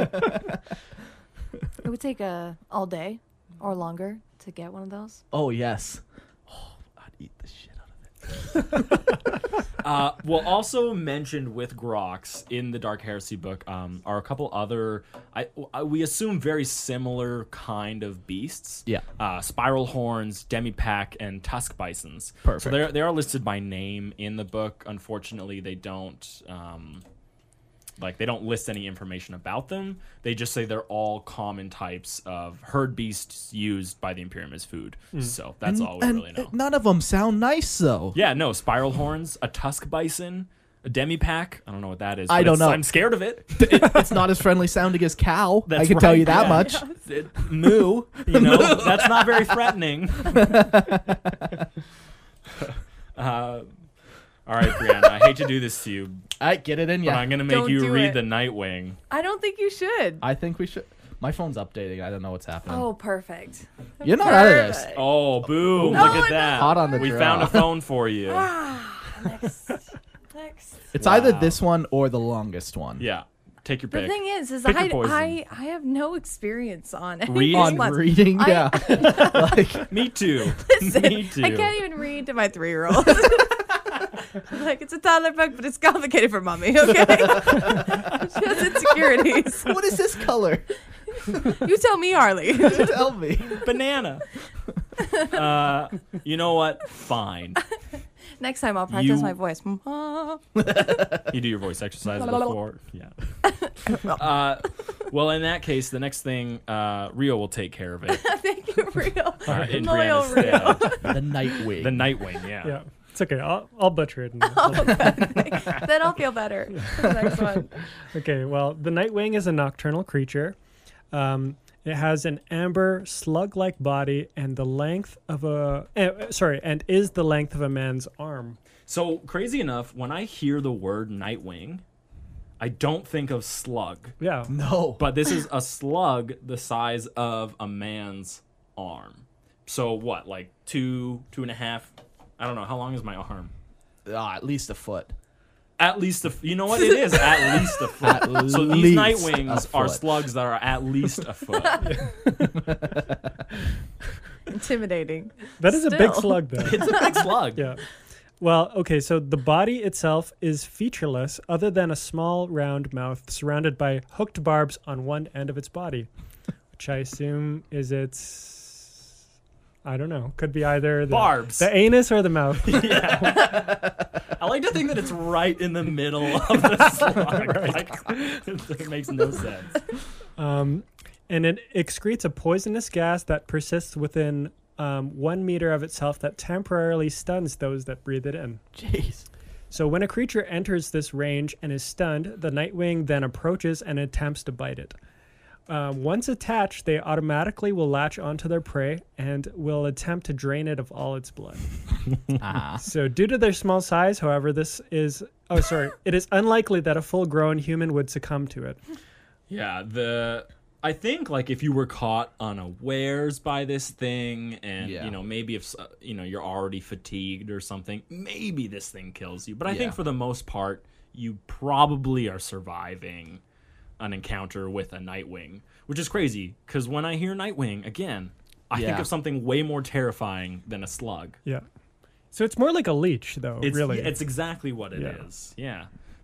D: It would take all day or longer to get one of those.
B: Oh, yes. Oh, I'd eat the shit out of it.
A: Well, also mentioned with Grox in the Dark Heresy book are a couple other, we assume very similar kind of beasts.
B: Yeah.
A: Spiral horns, demipack, and tusk bisons.
B: Perfect.
A: So they are listed by name in the book. Unfortunately, they don't they don't list any information about them. They just say they're all common types of herd beasts used by the Imperium as food. So that's all we really know.
B: None of them sound nice, though.
A: Yeah, no, spiral horns, a tusk bison, a demipack. I don't know what that is.
B: I
A: but
B: don't know.
A: I'm scared of it.
B: It's not as friendly sounding as cow.
A: That's
B: I can tell
A: right,
B: you that
A: yeah.
B: much.
A: Moo, you know, that's not very threatening. All right, Brianna, I hate to do this to you,
B: All right, get it in,
A: but
B: yeah.
A: I'm going to make
D: Don't
A: you
D: do
A: read
D: it.
A: the Nightwing.
D: I don't think you should.
B: I think we should. My phone's updating. I don't know what's happening.
D: Oh, perfect.
B: You're not out of this.
D: Perfect.
A: Oh, boom,
D: No,
A: look at
D: I'm
A: that.
B: Hot on the
A: We
B: draw.
A: found a phone for you.
D: Next.
B: It's either
A: Wow.
B: this one or the longest one.
A: Yeah, take your
D: The
A: pick.
D: thing is
A: Pick your
D: I
A: poison.
D: have no experience on
A: Read?
B: On
D: Plus,
B: reading, yeah. Like,
A: Me too.
D: Listen,
A: Me too.
D: I can't even read to my 3-year-old. Like, it's a toddler book, but it's complicated for mommy, okay? She has insecurities.
B: what is this color?
D: You tell me, Harley.
B: Tell me.
A: Banana. You know what? Fine.
D: Next time I'll practice
A: You-
D: my voice.
A: You do your voice exercise before. Yeah. Well, in that case, the next thing, Rio will take care of it.
D: Thank you, Rio.
A: In
D: Loyal
A: Brianna's
D: Rio.
A: stead.
B: The Nightwing.
A: The Nightwing, yeah.
C: Yeah. It's okay. I'll butcher it.
D: Then I'll feel better. The next one.
C: Okay, well, the Nightwing is a nocturnal creature. It has an amber slug-like body and the length of and is the length of a man's arm.
A: So, crazy enough, when I hear the word Nightwing, I don't think of slug.
C: Yeah.
B: No.
A: But this is a slug the size of a man's arm. So, what, like 2.5? I don't know. How long is my arm?
B: At least a foot.
A: At least you know what it is? At least a foot.
B: At
A: So these
B: least
A: Nightwings
B: a
A: are
B: foot.
A: slugs that are at least a foot.
D: Intimidating.
C: That is a big
D: Still.
C: slug, though.
A: It's a big slug.
C: Yeah. Well, okay, so the body itself is featureless other than a small round mouth surrounded by hooked barbs on one end of its body, which I assume is its, I don't know, could be either
A: Barbs.
C: the anus or the mouth.
A: I like to think that it's right in the middle of the slug. Like, it makes no sense.
C: And it excretes a poisonous gas that persists within 1 meter of itself that temporarily stuns those that breathe it in.
B: Jeez.
C: So when a creature enters this range and is stunned, the Nightwing then approaches and attempts to bite it. Once attached, they automatically will latch onto their prey and will attempt to drain it of all its blood. So due to their small size, however, it is unlikely that a full-grown human would succumb to it.
A: Yeah, I think like if you were caught unawares by this thing, and
B: Yeah.
A: you know maybe if you're already fatigued or something, maybe this thing kills you. But I
B: Yeah.
A: think for the most part, you probably are surviving an encounter with a Nightwing, which is crazy because when I hear Nightwing again, I think
B: Yeah.
A: of something way more terrifying than a slug.
C: Yeah. So it's more like a leech, though,
A: It's
C: really.
A: it's exactly what it
C: Yeah.
A: is. Yeah.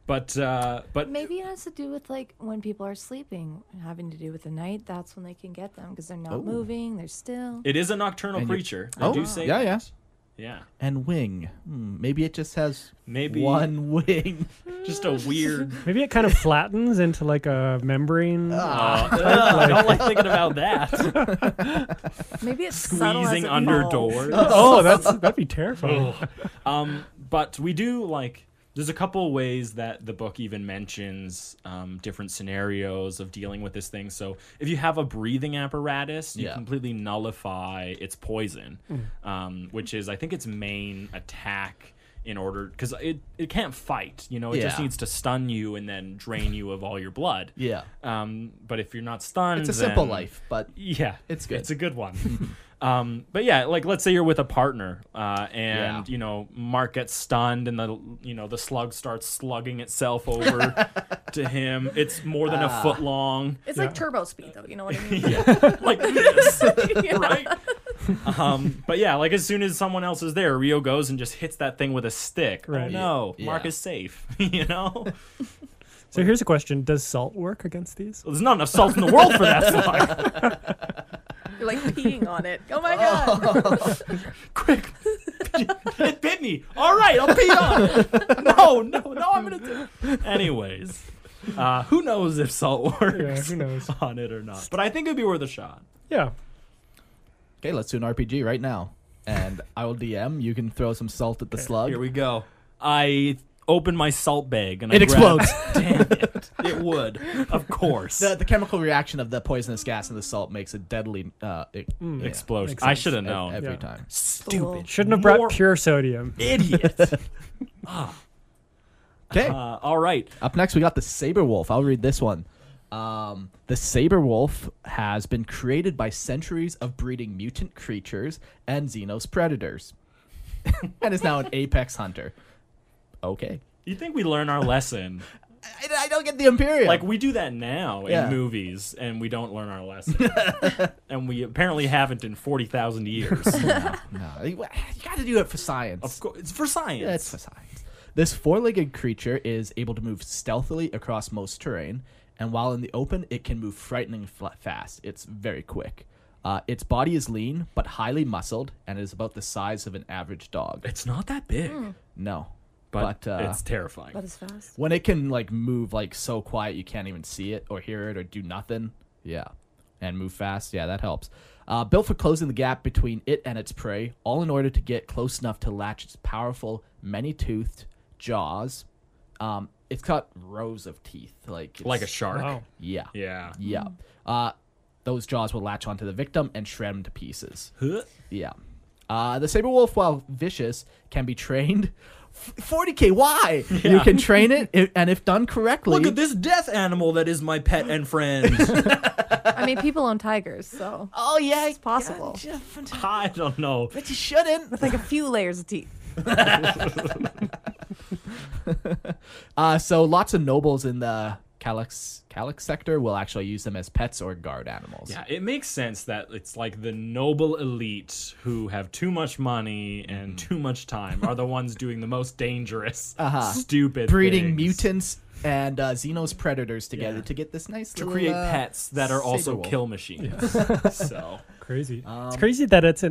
A: But
D: Maybe it has to do with like when people are sleeping, having to do with the night. That's when they can get them because they're not moving. They're still.
A: it is a nocturnal
B: And you-
A: creature.
B: Oh,
A: I do say
B: yeah,
A: that.
B: yeah.
A: Yeah.
B: And wing. Maybe it just has
A: Maybe
B: one wing.
A: just a weird.
C: Maybe it kind of flattens into like a membrane.
A: I don't like thinking about that.
D: Maybe it's subtle as
A: Squeezing
D: it
A: under
D: falls.
A: doors.
C: Oh, that'd be terrifying.
A: But we do like. There's a couple ways that the book even mentions different scenarios of dealing with this thing. So if you have a breathing apparatus, you
B: Yeah.
A: completely nullify its poison, which is, I think, its main attack in order... Because it can't fight, you know? It just
B: Yeah.
A: needs to stun you and then drain you of all your blood.
B: Yeah.
A: But if you're not stunned...
B: It's a simple
A: then-
B: life, but
A: Yeah.
B: It's good.
A: It's a good one. But yeah, like let's say you're with a partner, and
B: Yeah.
A: you know Mark gets stunned, and the slug starts slugging itself over to him. It's more than a foot long,
D: It's
C: Yeah.
D: like turbo speed, though. You know what I mean?
A: like this,
D: Yeah.
A: right? But yeah, like as soon as someone else is there, Rio goes and just hits that thing with a stick.
C: Right.
A: Oh no,
B: Yeah.
A: Mark is safe. You know,
C: So here's a question: does salt work against these?
A: there's not enough salt in the world for that slug.
D: You're like peeing on it. Oh my god.
A: Quick, it bit me. All right, I'll pee on it. No, I'm gonna do it. Anyways, who knows if salt works
C: Yeah, who knows?
A: on it or not? But I think it'd be worth a shot.
C: Yeah.
B: okay, let's do an RPG right now. And I will DM. You can throw some salt at the slug.
A: Here we go. I open my salt bag and
B: It
A: I grab-
B: explodes.
A: Damn it! It would, of course.
B: The chemical reaction of the poisonous gas and the salt makes it deadly
A: Explosion.
C: Makes
A: I
C: sense.
A: should have known.
B: every
C: Yeah.
B: time.
A: Stupid.
C: Shouldn't have brought
A: More
C: pure sodium.
A: idiot.
B: Okay.
A: All right.
B: Up next, we got the Saber Wolf. I'll read this one. The Saber Wolf has been created by centuries of breeding mutant creatures and Xenos predators, and is now an apex hunter. Okay.
A: You think we learn our lesson?
B: I don't get the Imperium.
A: Like we do that now in
B: Yeah.
A: movies, and we don't learn our lesson, and we apparently haven't in 40,000 years.
B: no, you got to do it for science.
A: Of course, it's for science.
B: Yeah, it's for science. This four-legged creature is able to move stealthily across most terrain, and while in the open, it can move frighteningly fast. It's very quick. Its body is lean, but highly muscled, and is about the size of an average dog.
A: It's not that big,
B: No.
A: but,
B: But,
A: it's terrifying.
D: But it's fast.
B: when it can, like, move, like, so quiet you can't even see it or hear it or do nothing, yeah. And move fast, yeah, that helps. Built for closing the gap between it and its prey, all in order to get close enough to latch its powerful, many-toothed jaws. It's got rows of teeth, like
A: Like a shark.
C: Wow.
B: Yeah,
A: Yeah.
B: yeah. Those jaws will latch onto the victim and shred him to pieces. Yeah. The saber wolf, while vicious, can be trained. 40K, why? You can train it, and if done correctly.
A: Look at this death animal that is my pet and friend.
D: I mean, people own tigers, so
B: Oh yeah,
D: it's possible.
A: I don't know.
B: But you shouldn't.
D: With like a few layers of teeth.
B: So lots of nobles in the Calyx sector will actually use them as pets or guard animals.
A: Yeah, it makes sense that it's like the noble elite who have too much money and too much time are the ones doing the most dangerous, stupid
B: Breeding
A: things
B: mutants and Xenos predators together
A: Yeah.
B: to get this nice
A: to
B: little,
A: create pets that are also
B: saber wolf.
A: kill machines. So
C: Crazy. It's crazy that it's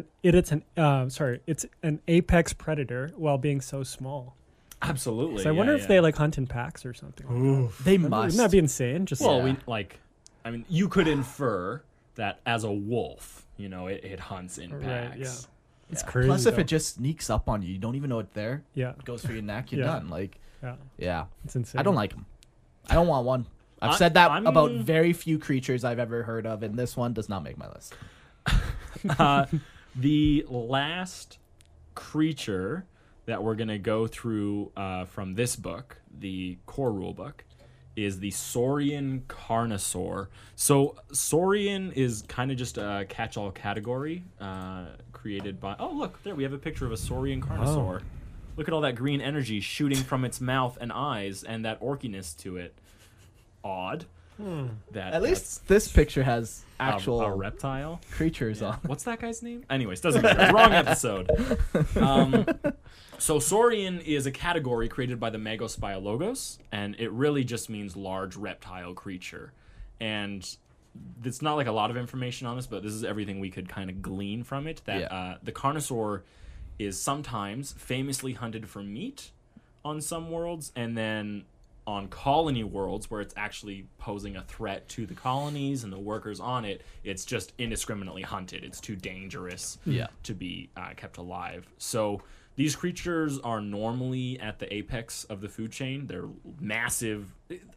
C: an apex predator while being so small.
A: absolutely.
C: So I wonder
A: yeah,
C: if they like hunt in packs or something.
B: They
C: Wouldn't
B: must.
C: that be insane? Just
A: Well,
B: Yeah.
A: I mean, you could infer that as a wolf, you know, it hunts in packs.
C: Right, yeah. It's
B: Yeah.
C: crazy.
B: Plus, if
C: though.
B: it just sneaks up on you, you don't even know it's there.
C: yeah,
B: It goes for your neck, you're
C: Yeah.
B: done. Like,
C: yeah,
B: yeah.
C: it's insane.
B: I don't like them. I don't want one. I've
A: I-
B: said that
A: I'm-
B: about very few creatures I've ever heard of, and this one does not make my list.
A: The last creature that we're going to go through from this book, the core rule book, is the Saurian Carnosaur. So Saurian is kind of just a catch-all category created by... Oh, look, there we have a picture of a Saurian Carnosaur. Look at all that green energy shooting from its mouth and eyes and that orkiness to it. Odd. That
B: At least this picture has
A: that's
B: actual
A: a reptile.
B: creatures
A: Yeah.
B: on.
A: What's that guy's name? Anyways, doesn't matter. Wrong episode. So saurian is a category created by the Magos and it really just means large reptile creature. And it's not like a lot of information on this, but this is everything we could kind of glean from it. That the Carnosaur is sometimes famously hunted for meat on some worlds, and then on colony worlds where it's actually posing a threat to the colonies and the workers on it, it's just indiscriminately hunted. It's too dangerous to be kept alive. So these creatures are normally at the apex of the food chain. They're massive.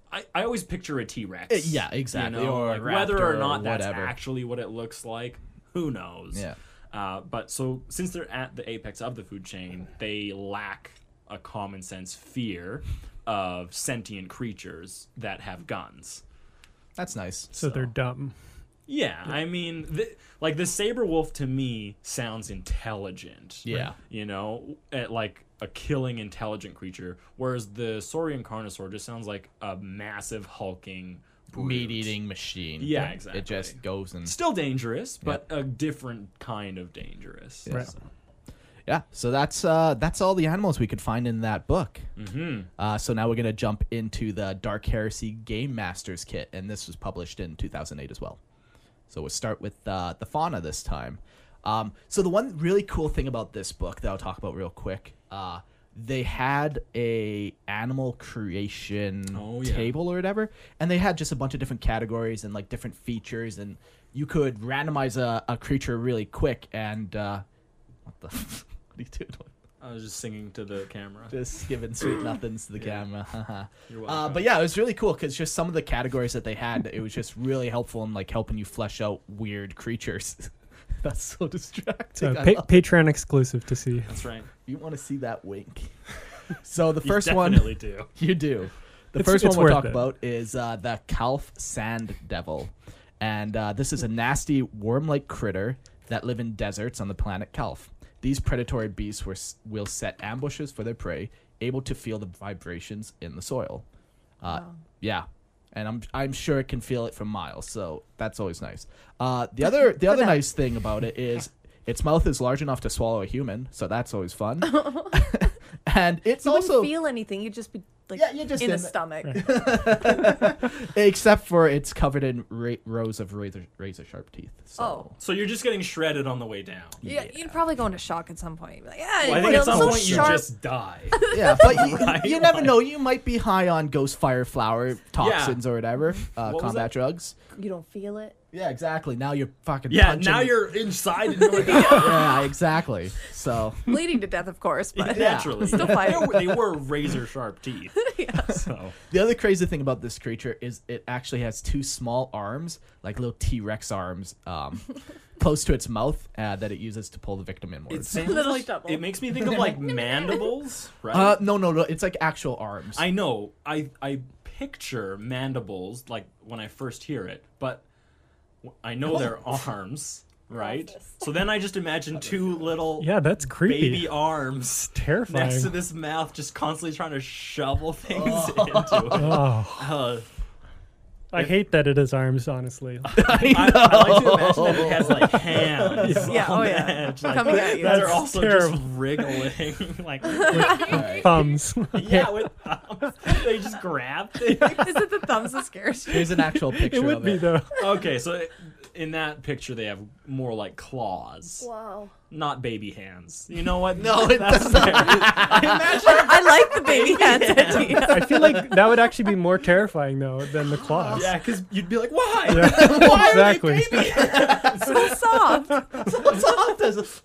A: I always picture a T-Rex.
B: Yeah, exactly.
A: You know,
B: Or a
A: like whether
B: raptor
A: or not
B: or
A: that's
B: whatever.
A: actually what it looks like, who knows?
B: Yeah.
A: But so since they're at the apex of the food chain, they lack a common sense fear of sentient creatures that have guns.
B: That's nice.
C: So they're dumb.
A: Yeah, I mean, like the saber wolf to me sounds intelligent.
B: Yeah.
A: You know, like a killing intelligent creature, whereas the Saurian Carnosaur just sounds like a massive hulking brute.
B: Meat-eating machine.
A: Yeah, exactly.
B: It just goes and...
A: Still dangerous, but a different kind of dangerous.
C: Right.
A: So.
B: Yeah, so that's all the animals we could find in that book.
A: Mm-hmm.
B: So now we're going to jump into the Dark Heresy Game Masters kit, and this was published in 2008 as well. So we'll start with the fauna this time. So the one really cool thing about this book that I'll talk about real quick, they had a animal creation table or whatever, and they had just a bunch of different categories and like different features, and you could randomize a creature really quick. And what the? What are you doing?
A: I was just singing to the camera.
B: Just giving sweet nothings to the camera.
A: You're welcome.
B: But yeah, it was really cool because just some of the categories that they had, it was just really helpful in like helping you flesh out weird creatures. That's so distracting. I love-
C: Patreon exclusive to see.
A: That's right.
B: you want to see that wink? So the
A: You
B: first one,
A: definitely do.
B: you do. The
C: It's-
B: first one
C: it's
B: we'll
C: worth
B: talk
C: it.
B: about is the Calf Sand Devil, and this is a nasty worm-like critter that live in deserts on the planet Calf. These predatory beasts will set ambushes for their prey, able to feel the vibrations in the soil. Yeah, and I'm sure it can feel it from miles, so that's always nice. The other nice thing about it is its mouth is large enough to swallow a human, so that's always fun. And it's
D: You
B: also
D: wouldn't feel anything. You'd just be like
B: Yeah, you're just
D: in the
B: in-
D: stomach.
B: except for it's covered in rows of razor sharp teeth. So.
D: Oh.
A: So you're just getting shredded on the way down.
D: Yeah, you'd probably go into shock at some point. You'd be like, yeah,
A: Well, I
D: you
A: think
D: know,
A: at some
D: so
A: point
D: sharp.
A: you just die.
B: Yeah, but
A: Right?
B: you never know. You might be high on ghost fire flower toxins or whatever,
A: was
B: combat
A: that?
B: drugs.
D: You don't feel it.
B: Yeah, exactly. Now you're fucking
A: Yeah,
B: punching.
A: now you're inside and you're like,
B: Yeah, exactly. So
D: Bleeding to death, of course, but
A: naturally.
D: Still fighting.
A: They were razor sharp teeth. So
B: the other crazy thing about this creature is it actually has two small arms, like little T-Rex arms, close to its mouth that it uses to pull the victim
A: it
B: inwards.
A: sounds
D: Little
A: like
D: stubble.
A: it makes me think of like mandibles, right?
B: No, it's like actual arms.
A: I know. I picture mandibles like when I first hear it, but I know they're arms, right? So then I just imagine two little
C: Yeah, that's creepy.
A: baby arms
C: Terrifying.
A: next to this mouth, just constantly trying to shovel things into it.
C: Oh, I hate that it has arms, honestly.
A: I like to imagine that it has like hands.
D: Yeah,
A: on
D: oh
A: the
D: yeah.
A: edge, like,
D: Coming at you.
A: that are
C: That's
A: also
C: terrible.
A: just wriggling, like
C: Thumbs.
A: yeah, with thumbs. They just grab things.
D: Is it the thumbs that scares you?
B: Here's an actual picture
C: It would
B: of
C: be,
B: it.
C: though.
A: Okay, so in that picture they have more like claws,
D: Wow.
A: not baby hands. You know what?
B: No, it
A: That's
B: doesn't.
A: fair.
D: I like the baby hands idea.
C: I feel like that would actually be more terrifying, though, than the claws.
A: Yeah, because you'd be like, why?
C: Yeah,
A: Why
C: exactly.
A: are they baby hands?
D: So soft.
B: What's up? There's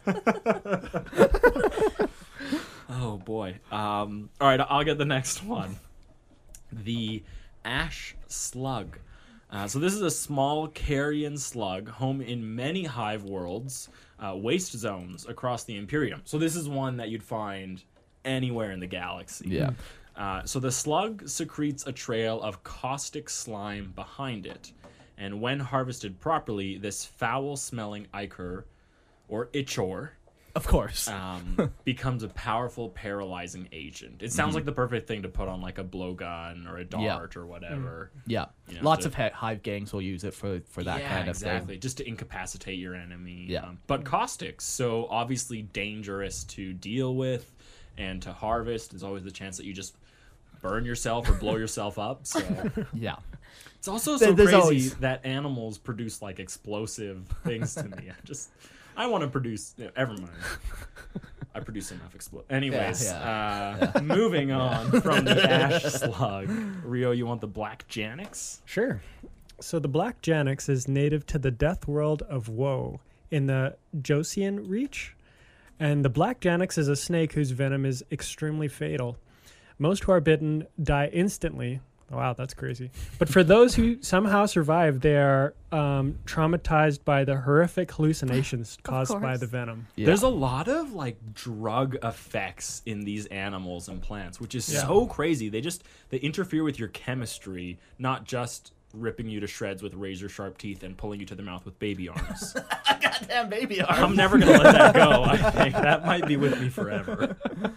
A: Oh boy. All right, I'll get the next one. The ash slug. So this is a small carrion slug, home in many hive worlds, waste zones across the Imperium. So this is one that you'd find anywhere in the galaxy.
B: Yeah.
A: So the slug secretes a trail of caustic slime behind it. And when harvested properly, this foul-smelling ichor, or ichor,
B: Of course.
A: becomes a powerful paralyzing agent. It sounds like the perfect thing to put on like a blowgun or a dart or whatever.
B: Yeah.
A: You know,
B: Lots
A: to-
B: of hive gangs will use it for that kind of
A: exactly.
B: thing.
A: Just to incapacitate your enemy.
B: Yeah.
A: But caustic, so obviously dangerous to deal with and to harvest. There's always the chance that you just burn yourself or blow yourself up. So
B: Yeah.
A: it's also so
B: There's
A: crazy
B: always-
A: that animals produce like explosive things to me. I want to produce. Never mind. I produce enough Anyways, moving on from the ash slug. Rio, you want the black Janix?
C: Sure. So the black Janix is native to the death world of Woe in the Josian Reach. And the black Janix is a snake whose venom is extremely fatal. Most who are bitten die instantly. Wow, that's crazy. But for those who somehow survive, they are traumatized by the horrific hallucinations caused by
D: course.
C: the venom.
B: Yeah.
A: There's a lot of like drug effects in these animals and plants, which is
C: Yeah.
A: so crazy. They interfere with your chemistry, not just ripping you to shreds with razor sharp teeth and pulling you to the mouth with baby arms.
B: Goddamn baby arm.
A: I'm never gonna let that go. I think that might be with me forever.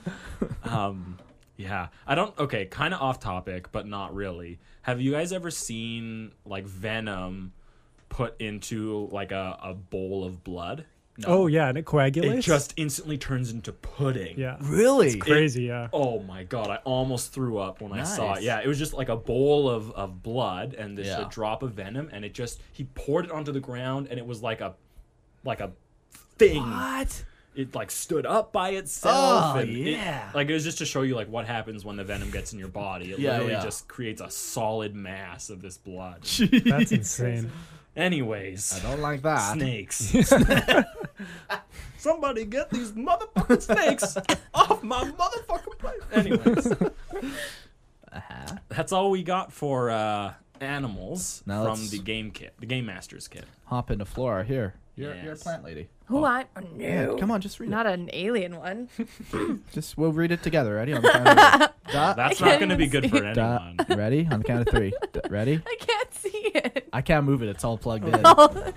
A: Yeah, I don't. Okay, kind of off topic, but not really. Have you guys ever seen like venom put into like a bowl of blood?
B: No.
C: Oh, yeah, and it coagulates?
A: It just instantly turns into pudding.
C: Yeah.
B: Really?
C: Crazy, yeah.
A: Oh my god, I almost threw up when I saw it.
B: Nice.
A: Yeah, it was just like a bowl of blood and this
B: Yeah.
A: a drop of venom, and he poured it onto the ground, and it was like a thing.
B: What?
A: It like stood up by itself.
B: Oh,
A: and
B: yeah.
A: it was just to show you like what happens when the venom gets in your body. It
B: Yeah,
A: literally
B: yeah.
A: just creates a solid mass of this blood.
C: That's insane.
A: Anyways,
B: I don't like that.
A: snakes. Somebody get these motherfucking snakes off my motherfucking plate. Anyways, that's all we got for animals
B: Now
A: from
B: let's-
A: the game master's kit.
B: Hop into Flora here. You're a
A: Yes.
B: plant lady.
D: Who I? Oh,
B: Yeah,
D: no.
B: come on, just read
D: Not an alien one.
B: it. Just we'll read it together. Ready? On the count of three.
A: That's
D: can't
A: not going to be
D: even
A: good
D: see
A: for
D: it.
A: anyone.
B: Ready? On the count of three. Ready?
D: I can't see it.
B: I can't move it. It's all plugged in.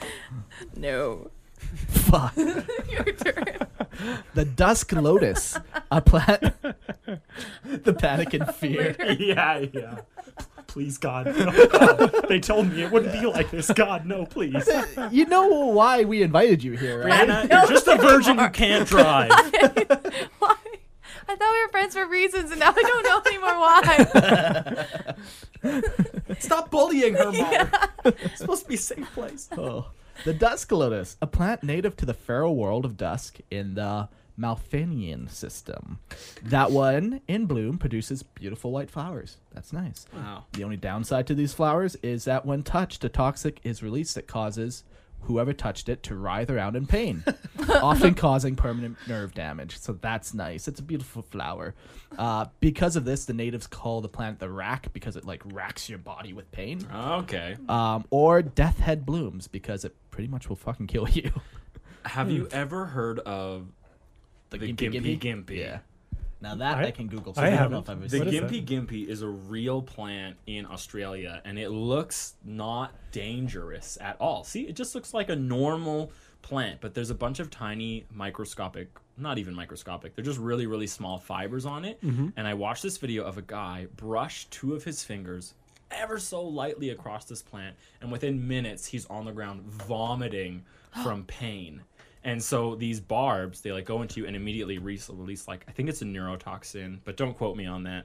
D: No.
B: Fuck.
D: Your turn.
B: The dusk lotus, a plant. The panic and fear.
A: Yeah. Please, God. No, God. They told me it wouldn't be like this. God, no, please.
B: You know why we invited you here, right?
A: Brianna, you're just a virgin who can't drive.
D: Why? I thought we were friends for reasons, and now I don't know anymore why.
A: Stop bullying her, Mom. It's supposed to be a safe place.
B: Oh. The dusk lotus, a plant native to the feral world of dusk in the Malfinian system. That one, in bloom, produces beautiful white flowers. That's nice.
A: Wow.
B: The only downside to these flowers is that when touched, a toxic is released that causes whoever touched it to writhe around in pain, often causing permanent nerve damage. So that's nice. It's a beautiful flower. Because of this, the natives call the plant the rack because it like racks your body with pain.
A: Okay.
B: Or death head blooms because it pretty much will fucking kill you.
A: Have you ever heard of the Gimpy Gimpy?
B: Yeah. Now that I can Google.
C: I
B: don't
C: haven't.
B: know if I've
A: The
B: seen
C: What is
B: it.
A: Gimpy Gimpy is a real plant in Australia, and it looks not dangerous at all. See, it just looks like a normal plant, but there's a bunch of tiny microscopic, not even microscopic, they're just really, really small fibers on it. And I watched this video of a guy brush two of his fingers ever so lightly across this plant, and within minutes, he's on the ground vomiting from pain. And so these barbs, they like go into you and immediately release like, I think it's a neurotoxin, but don't quote me on that.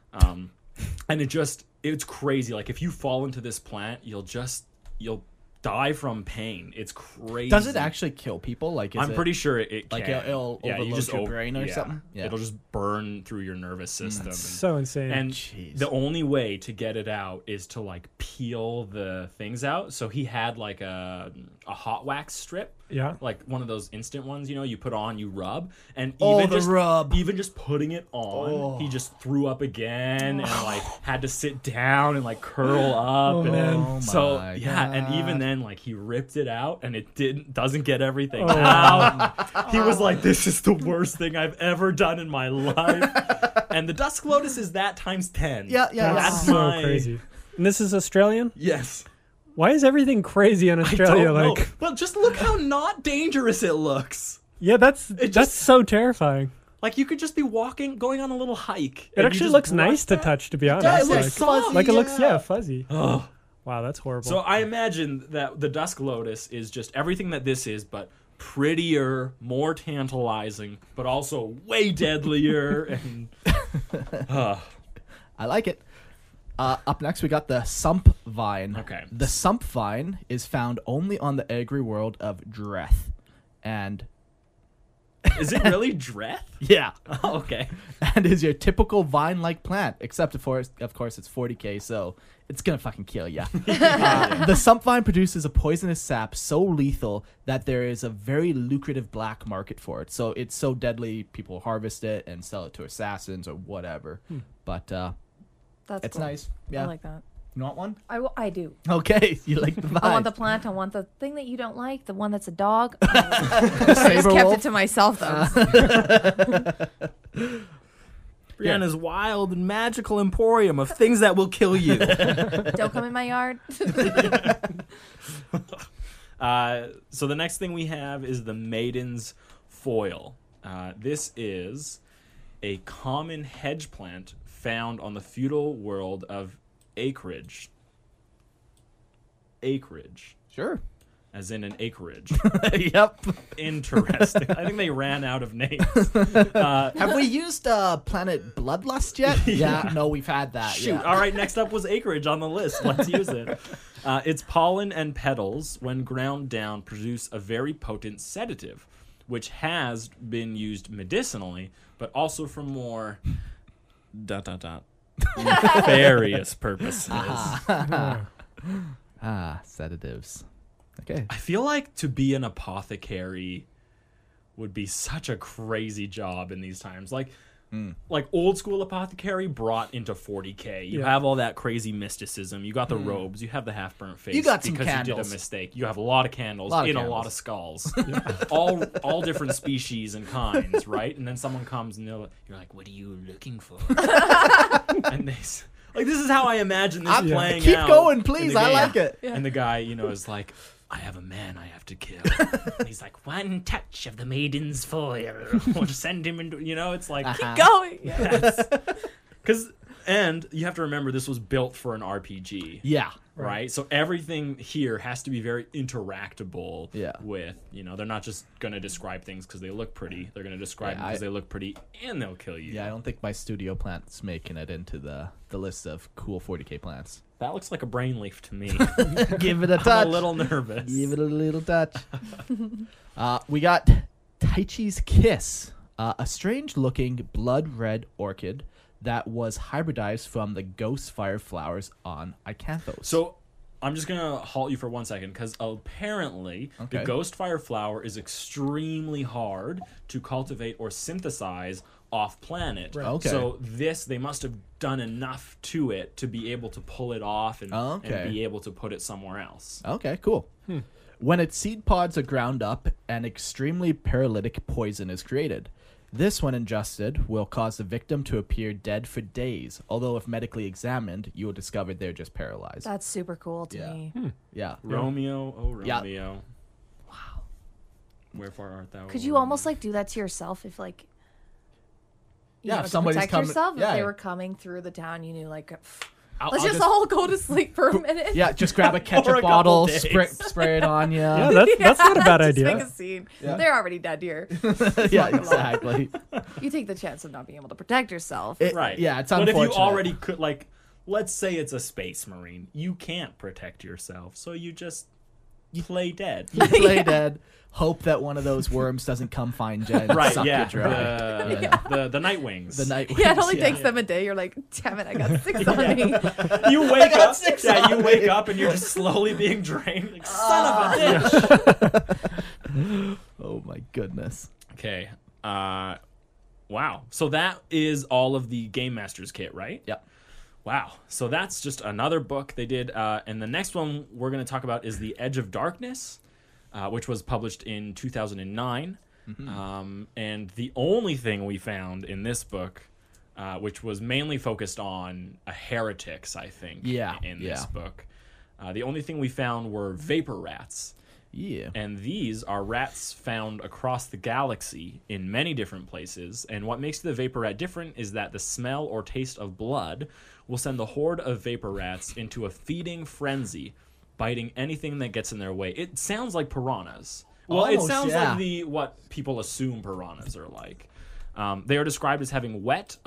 A: And it's crazy. Like if you fall into this plant, you'll die from pain. It's crazy.
B: Does it actually kill people? Like,
A: I'm pretty sure it
B: like
A: can.
B: it'll overload your brain or something? Yeah.
A: It'll just burn through your nervous system.
C: So insane.
A: And
B: Jeez.
A: the only way to get it out is to like peel the things out. So he had like a hot wax strip.
C: yeah.
A: Like one of those instant ones, you put on, you rub, and
B: Oh,
A: even
B: the
A: just
B: rub.
A: even just putting it on, he just threw up again and like had to sit down and like curl up. And then,
B: Oh
A: so
B: my
A: yeah, and even
B: God.
A: then, like he ripped it out and it doesn't get everything out. He was like, "This is the worst thing I've ever done in my life." And the dusk lotus is that times 10.
B: Yeah.
A: That's
C: so
A: my-
C: crazy. And this is Australian?
A: Yes.
C: Why is everything crazy in
A: I
C: Australia?
A: don't know.
C: Like,
A: Well, just look how not dangerous it looks.
C: Yeah, that's
A: just-
C: so terrifying.
A: Like you could just be going on a little hike.
C: It actually looks nice to touch, to be honest.
B: does, it
C: Like,
B: looks fuzzy,
C: like it looks,
B: yeah.
C: fuzzy.
A: Oh.
C: Wow, that's horrible.
A: So I imagine that the Dusk Lotus is just everything that this is, but prettier, more tantalizing, but also way deadlier. And
B: I like it. Up next, we got the Sump Vine.
A: Okay.
B: The Sump Vine is found only on the agri world of Dreth. And
A: is it really Dreth?
B: yeah,
A: Oh, okay.
B: and is your typical vine-like plant, except of course it's 40k, so it's gonna fucking kill ya. The Sump Vine produces a poisonous sap so lethal that there is a very lucrative black market for it. So it's so deadly, people harvest it and sell it to assassins or whatever. But
D: That's
B: it's
D: cool.
B: nice. Yeah,
D: I like that.
B: you want one?
D: I do.
B: Okay, you like the vine.
D: I want the plant. I want the thing that you don't like, the one that's a dog. I just
B: Saber
D: kept
B: wolf?
D: it to myself, though.
A: Brianna's wild and magical emporium of things that will kill you.
D: Don't come in my yard.
A: So the next thing we have is the Maiden's Foil. This is a common hedge plant found on the feudal world of acreage. Acreage,
B: Sure.
A: as in an acreage.
B: Yep.
A: Interesting. I think they ran out of names.
B: Have we used Planet Bloodlust yet? Yeah. No, we've had that.
A: Shoot.
B: Yeah.
A: All right, next up was acreage on the list. Let's use it. Its pollen and petals, when ground down, produce a very potent sedative, which has been used medicinally, but also for more nefarious purposes.
B: Sedatives. Okay.
A: I feel like to be an apothecary would be such a crazy job in these times. Like old school apothecary brought into 40k. You
C: Yeah.
A: have all that crazy mysticism. You got the robes. You have the half burnt face.
B: You got some
A: because you did
B: candles.
A: a mistake. You have a lot of candles
B: Lot of
A: in a
B: candles.
A: lot of skulls. all different species and kinds, right? And then someone comes and you're like, "What are you looking for?" And like this is how I imagine this playing
B: Keep
A: out.
B: going,
A: in
B: please.
A: the
B: I
A: game.
B: like it.
A: And the guy, is like, I have a man I have to kill. And he's like, one touch of the Maiden's Foil will send him into, it's like,
D: Going. Yeah.
A: and you have to remember this was built for an RPG.
B: Yeah.
A: Right? So everything here has to be very interactable
B: Yeah.
A: with, they're not just going to describe things because they look pretty. They're going to describe
B: Yeah,
A: them because they look pretty and they'll kill you.
B: Yeah, I don't think my studio plant's making it into the list of cool 40k plants.
A: That looks like a brain leaf to me.
B: Give it a
A: I'm
B: touch.
A: a little nervous.
B: Give it a little touch. We got Taichi's Kiss, a strange-looking blood-red orchid that was hybridized from the ghost fire flowers on Icanthos.
A: So I'm just going to halt you for 1 second because apparently
B: Okay.
A: the ghost fire flower is extremely hard to cultivate or synthesize off planet.
C: Right.
B: Okay.
A: So they must have done enough to it to be able to pull it off and
B: Okay.
A: be able to put it somewhere else.
B: Okay, cool. When its seed pods are ground up, an extremely paralytic poison is created. This, when ingested, will cause the victim to appear dead for days, although if medically examined, you will discover they're just paralyzed.
D: That's super cool to
B: Yeah.
D: me.
B: Yeah.
A: Romeo, oh
B: Yeah.
A: Romeo. Wow. Wherefore art thou?
D: Could
A: O
D: you
A: Romeo?
D: almost do that to yourself if you
B: Yeah,
D: know,
B: if
D: to
B: somebody's
D: protect
B: coming-
D: yourself?
B: yeah.
D: If they were coming through the town, you knew let's
B: I'll
D: just all go to sleep for a minute.
B: Yeah, just grab a
A: a
B: ketchup
A: couple
B: bottle,
A: days.
B: spray it on you.
C: yeah, that's not a bad
D: Just
C: idea.
D: make a scene. They're already dead here.
B: Yeah, exactly.
D: You take the chance of not being able to protect yourself.
A: Right.
B: Yeah, it's
A: But if
B: unfortunate.
A: you already could, let's say it's a space marine, you can't protect yourself, so you just play dead.
B: You play dead, hope that one of those worms doesn't come find Jen and
A: Right,
B: suck
A: yeah.
B: you dry.
A: The night wings.
B: The night
D: Yeah, it only
B: wings,
D: takes them a day. You're like, damn it, I got 6 on me.
A: You wake
B: got
A: up.
B: 6
A: Yeah,
B: on
A: you
B: me.
A: wake up and you're just slowly being drained. Like, son of a bitch.
B: Oh my goodness.
A: Okay. Wow. So that is all of the Game Master's kit, right?
B: Yep.
A: Wow. So that's just another book they did. And the next one we're going to talk about is The Edge of Darkness, which was published in 2009. And the only thing we found in this book, which was mainly focused on heretics, I think,
B: Yeah,
A: in
B: yeah.
A: this book, the only thing we found were vapor rats.
B: Yeah.
A: And these are rats found across the galaxy in many different places. And what makes the vapor rat different is that the smell or taste of blood will send the horde of vapor rats into a feeding frenzy, biting anything that gets in their way. It sounds like piranhas. Well, it
B: Almost,
A: sounds
B: yeah.
A: like what people assume piranhas are like. They are described as having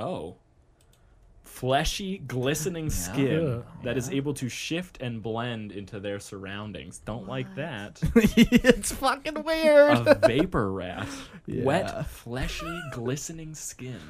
A: fleshy, glistening skin
C: Ugh.
A: that is able to shift and blend into their surroundings. Don't like that.
B: It's fucking weird.
A: A vapor rat.
B: Yeah.
A: Wet, fleshy, glistening skin.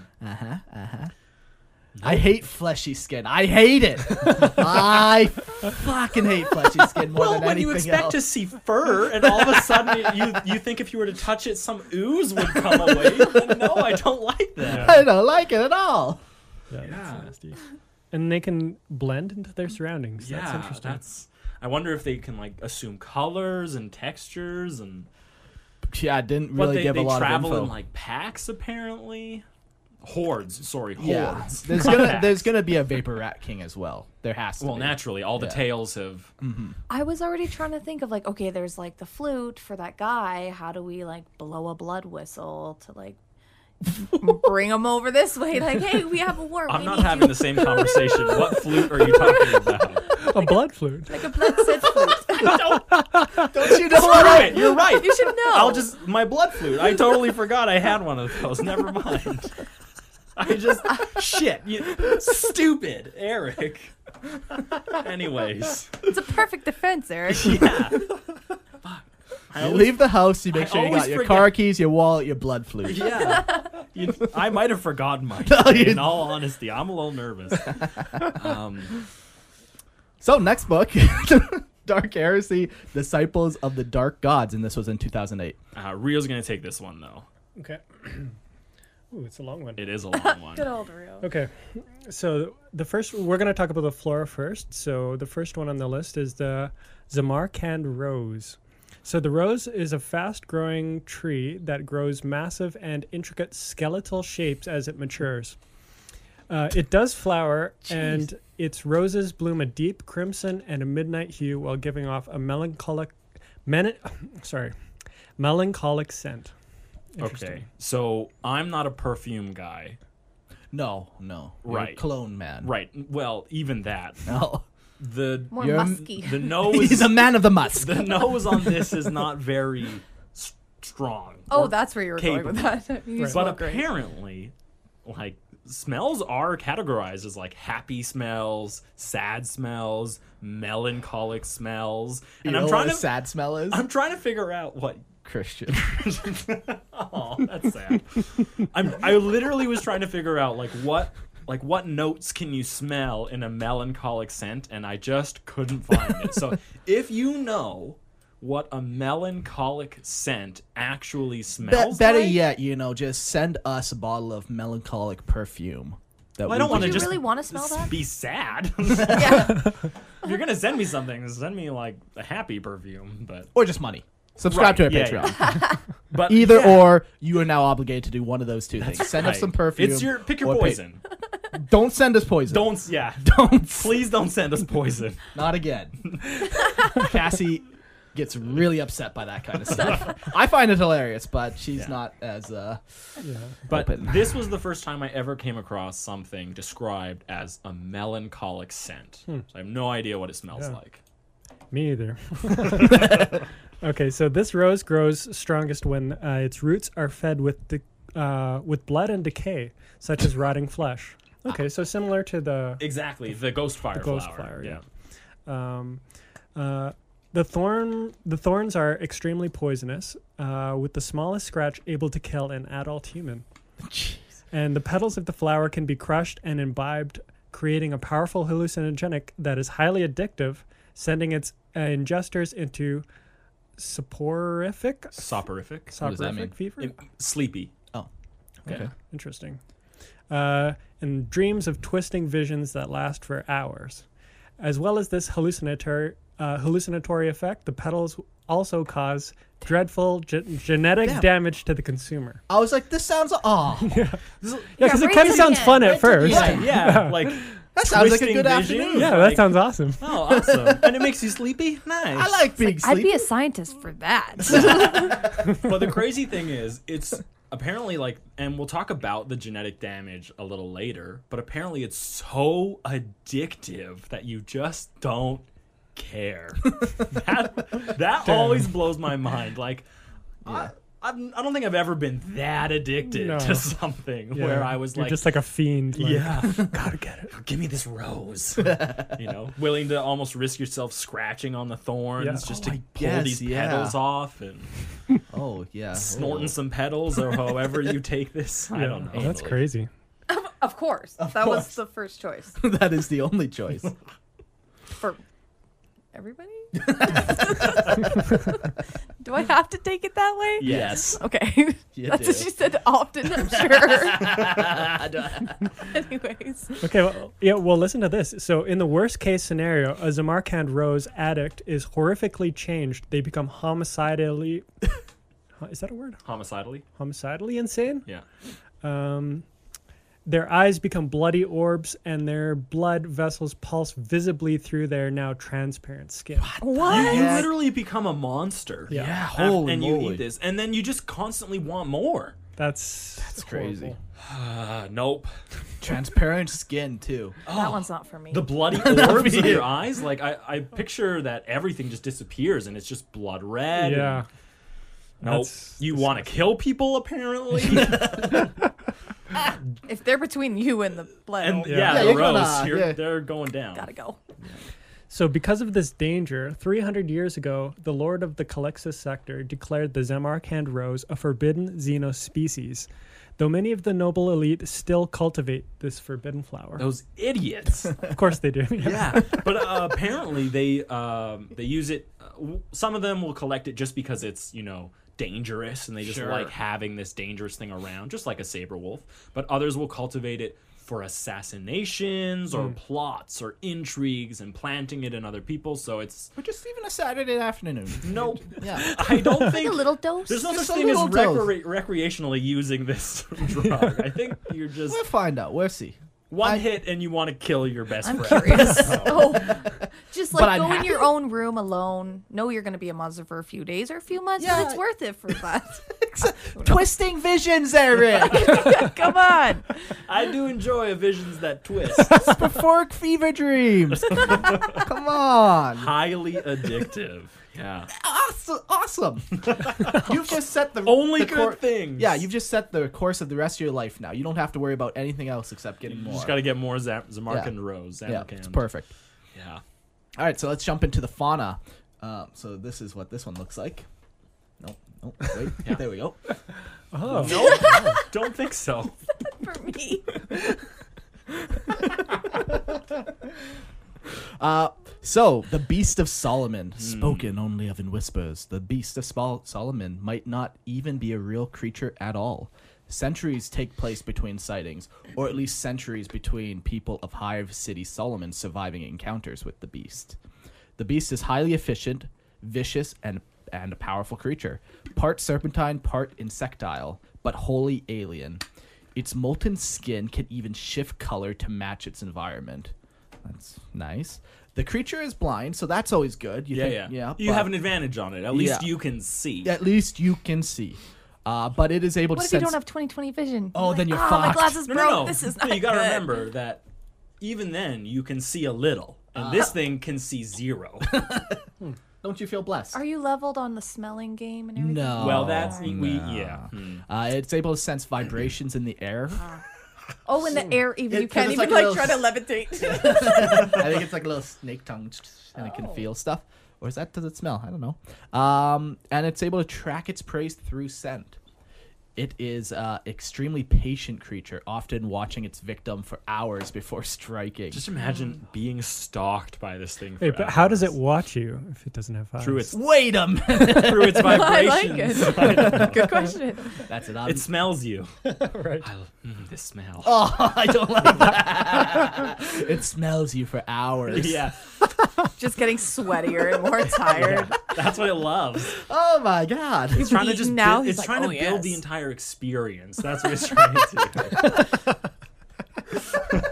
B: I hate fleshy skin. I hate it. I fucking hate fleshy skin more than
A: when
B: anything
A: you expect
B: else.
A: to see fur, and all of a sudden you think if you were to touch it, some ooze would come away. No, I don't like that.
B: I don't like it at all.
C: Yeah,
A: Yeah.
C: that's nasty. And they can blend into their surroundings. That's
A: Yeah,
C: interesting.
A: I wonder if they can like assume colors and textures, and
B: Yeah, I didn't
A: but
B: really
A: they
B: give a lot of
A: travel
B: info.
A: in like packs apparently. Hordes.
B: Yeah,
A: Hordes.
B: there's
A: Not
B: gonna
A: packs.
B: there's gonna be a vapor rat king as well. There has to.
A: Well,
B: be.
A: naturally, all the
B: Yeah.
A: tales have.
D: I was already trying to think of like, okay, there's like the flute for that guy. How do we like blow a blood whistle to like bring him over this way? Like, hey, we have a war.
A: I'm
D: we
A: not
D: need
A: having
D: you.
A: the same conversation. What flute are you talking about?
C: A blood flute.
D: Like a blood Sid flute.
B: Don't you know
A: Screw
B: what?
A: it, you're right.
D: You should know.
A: I'll just my blood flute. I totally forgot I had one of those. Never mind. I just shit. Stupid Eric. Anyways,
D: It's a perfect defense, Eric.
A: yeah.
B: You leave the house. You make
A: I
B: sure you
A: always
B: got your
A: forget-
B: car keys, your wallet, your blood flute.
A: Yeah. I might have forgotten mine.
B: No, you-
A: In all honesty, I'm a little nervous.
B: So next book, Dark Heresy: Disciples of the Dark Gods, and this was in 2008.
A: Rio's gonna take this one though.
C: Okay. Ooh, it's a long one.
A: It is a long one.
D: Good old Rio.
C: Okay, so the first we're going to talk about the flora first. So the first one on the list is the Samarkand rose. So the rose is a fast-growing tree that grows massive and intricate skeletal shapes as it matures. It does flower, and its roses bloom a deep crimson and a midnight hue while giving off a melancholic scent. Interesting.
A: Okay, so I'm not a perfume guy.
B: No. You're a
A: Right.
B: clone man.
A: Right. Well, even that.
B: No.
D: More
B: You're-
D: musky.
A: The nose.
B: He's a man of the musk.
A: The nose on this is not very strong.
D: Oh,
A: or
D: that's where you were going with that. You
C: Right.
D: smell
A: But
D: great.
A: apparently, like smells are categorized as like happy smells, sad smells, melancholic smells, and
B: You
A: I'm
B: know
A: trying
B: what
A: to
B: a sad smell is?
A: I'm trying to figure out what.
B: Christian.
A: Oh, that's sad. I literally was trying to figure out like what notes can you smell in a melancholic scent, and I just couldn't find it. So if you know what a melancholic scent actually smells
B: Better
A: like,
B: yet, just send us a bottle of melancholic perfume. That
A: well, I don't
B: we
A: want to
D: you
A: just
D: really wanna smell that?
A: be sad.
D: Yeah.
A: If you're gonna send me something, send me like a happy perfume. But
B: or just money. Subscribe to our
A: yeah,
B: Patreon.
A: yeah. But
B: Either
A: yeah,
B: or, you are now obligated to do one of those two things. Send us
A: right.
B: some perfume.
A: It's your pick your
B: or
A: poison.
B: Don't send us poison. Don't.
A: Please don't send us poison.
B: Not again. Cassie gets really upset by that kind of stuff. I find it hilarious, but she's
A: Yeah.
B: not as
C: Yeah.
A: But
B: Open.
A: this was the first time I ever came across something described as a melancholic scent. So I have no idea what it smells
C: Yeah.
A: like.
C: Me either. Okay, so this rose grows strongest when its roots are fed with blood and decay, such as rotting flesh. Okay, so similar to the
A: Exactly, the ghost fire
C: ghost
A: flower.
C: flower, yeah. The thorns are extremely poisonous, with the smallest scratch able to kill an adult human. And the petals of the flower can be crushed and imbibed, creating a powerful hallucinogenic that is highly addictive, sending its ingestors into soporific
A: Soporific.
B: What does that mean?
C: fever.
A: Sleepy.
B: Okay.
C: Interesting. And dreams of twisting visions that last for hours. As well as this hallucinatory effect, the petals also cause dreadful genetic
B: Damn.
C: damage to the consumer.
B: I was like, this sounds. Oh,
C: Yeah, because it
D: raise
C: kind of
D: it
C: sounds
D: again.
C: fun at
B: Raise it
C: first.
B: again.
A: Yeah, like
B: That sounds like a
A: twisting
B: good
A: visions.
B: afternoon.
C: Yeah,
A: Like,
C: that sounds awesome.
A: Oh, awesome. And it makes you sleepy? Nice.
B: I like being
D: I'd
B: sleepy.
D: be a scientist for that.
A: But the crazy thing is, it's apparently like, and we'll talk about the genetic damage a little later, but apparently it's so addictive that you just don't care. that always blows my mind. Like, I don't think I've ever been that addicted
C: No.
A: to something where I was
C: You're
A: like,
C: just like a fiend. Like,
A: yeah, gotta get it. Give me this rose. Willing to almost risk yourself scratching on the thorns
C: Yeah.
A: just
B: Oh,
A: to
B: I
A: pull
B: guess,
A: these
B: yeah.
A: petals off and
B: Oh, yeah.
A: snorting some petals or however you take this. I
C: Yeah.
A: don't know.
C: Oh, that's crazy.
D: Of course. That
B: course.
D: was the first choice.
B: That is the only choice.
D: For everybody? Do I have to take it that way?
A: Yes.
D: Okay.
B: You
D: That's
B: do.
D: what she said often, I'm sure. Anyways.
C: Okay, well, listen to this. So, in the worst case scenario, a Samarkand rose addict is horrifically changed. They become homicidally. Is that a word?
A: Homicidally?
C: Homicidally insane?
A: Yeah.
C: Their eyes become bloody orbs, and their blood vessels pulse visibly through their now transparent skin.
D: What?
A: You literally become a monster.
C: Yeah.
B: Yeah, holy
A: and you
B: moly.
A: eat this. And then you just constantly want more.
C: That's
B: crazy.
C: horrible.
A: Nope.
B: Transparent skin, too.
D: That one's not for me.
A: The bloody orbs in your eyes, like I picture that everything just disappears and it's just blood red.
C: Yeah.
A: Nope.
C: That's
A: You want to kill people, apparently.
D: If they're between you and the blood,
A: And
C: Yeah.
A: yeah,
B: Yeah,
A: the
B: you're
A: roast,
B: gonna- yeah.
A: they're going down.
D: gotta go.
C: So, because of this danger, 300 years ago, the Lord of the Calixus sector declared the Samarkand rose a forbidden xenos species, though many of the noble elite still cultivate this forbidden flower.
A: Those idiots.
C: Of course they do.
A: Yeah, but apparently they use it. Some of them will collect it just because it's dangerous, and they just
B: Sure.
A: like having this dangerous thing around, just like a saber wolf. But others will cultivate it for assassinations or plots or intrigues and planting it in other people. So it's
B: Or just even a Saturday afternoon.
A: nope.
B: Yeah.
A: I don't
D: Like
A: think
D: a little dose.
A: there's no
B: Just
A: such
B: a
A: thing as
B: little dose.
A: recreationally using this drug. I think you're just
B: We'll find out. We'll see.
A: one hit and you want to kill your best
D: I'm
A: friend.
D: curious. Oh, just
B: But
D: like
B: I'm
D: go in
B: happy.
D: your own room alone. Know you're going to be a monster for a few days or a few months,
B: Yeah.
D: but it's worth it for that.
B: Twisting visions, Eric.
D: Come on.
A: I do enjoy visions that twist.
B: Before fever dreams. Come on.
A: Highly addictive. Yeah.
B: Awesome. You've just set the
A: Only
B: the
A: good things.
B: Yeah, you've just set the course of the rest of your life now. You don't have to worry about anything else except getting
A: You
B: more.
A: just got to get more Zamarkand Rose.
B: yeah,
A: Zamarkand.
B: it's perfect.
A: Yeah.
B: All right, so let's jump into the fauna. So this is what this one looks like. Nope. Wait. There we go.
C: Oh,
A: No, don't think so.
D: For me.
B: So, the Beast of Solomon, spoken only of in whispers. The Beast of Solomon might not even be a real creature at all. Centuries take place between sightings, or at least centuries between people of Hive City Solomon surviving encounters with the Beast. The Beast is highly efficient, vicious, and a powerful creature. Part serpentine, part insectile, but wholly alien. Its molten skin can even shift color to match its environment. That's nice. The creature is blind, so that's always good. You
A: You
B: but
A: have an advantage on it. At least
B: Yeah.
A: you can see.
B: at least you can see. But it is able
D: What
B: to
D: if you
B: sense.
D: don't have 20/20 vision?
B: Oh, then you're
D: my
B: fucked.
D: glasses
A: No,
D: broke.
A: no, no.
D: This is
A: No,
D: not
A: you got to
D: good.
A: remember that even then you can see a little, and this thing can see zero.
B: Don't you feel blessed?
D: Are you leveled on the smelling game and everything?
B: No.
A: Well, that's
B: no.
A: yeah.
B: It's able to sense vibrations in the air.
D: Oh, in the air, even
B: It-
D: you
B: 'cause
D: can't
B: it's
D: even
B: like a
D: like try to
B: little
D: levitate.
B: I think it's like a little snake tongue, and it can
D: Oh.
B: feel stuff. Or is that, does it smell? I don't know. And it's able to track its prey through scent. It is an extremely patient creature, often watching its victim for hours before striking.
A: Just imagine being stalked by this thing. For
C: wait, but how does it
A: hours.
C: watch you if it doesn't have eyes?
A: Through its
B: Wait a minute.
A: through its
D: I
A: vibrations?
D: like it. Good question.
B: That's it.
A: It smells you.
C: right.
A: This smell.
B: Oh, I don't like that. It smells you for hours.
A: Yeah,
D: Just getting sweatier and more tired.
A: that's what it loves.
B: Oh my god.
A: It's trying to
D: eaten
A: just
D: now,
A: build,
D: he's
A: it's
D: like,
A: trying
D: "Oh,
A: to build the
D: yes."
A: entire experience. That's what it's trying to do.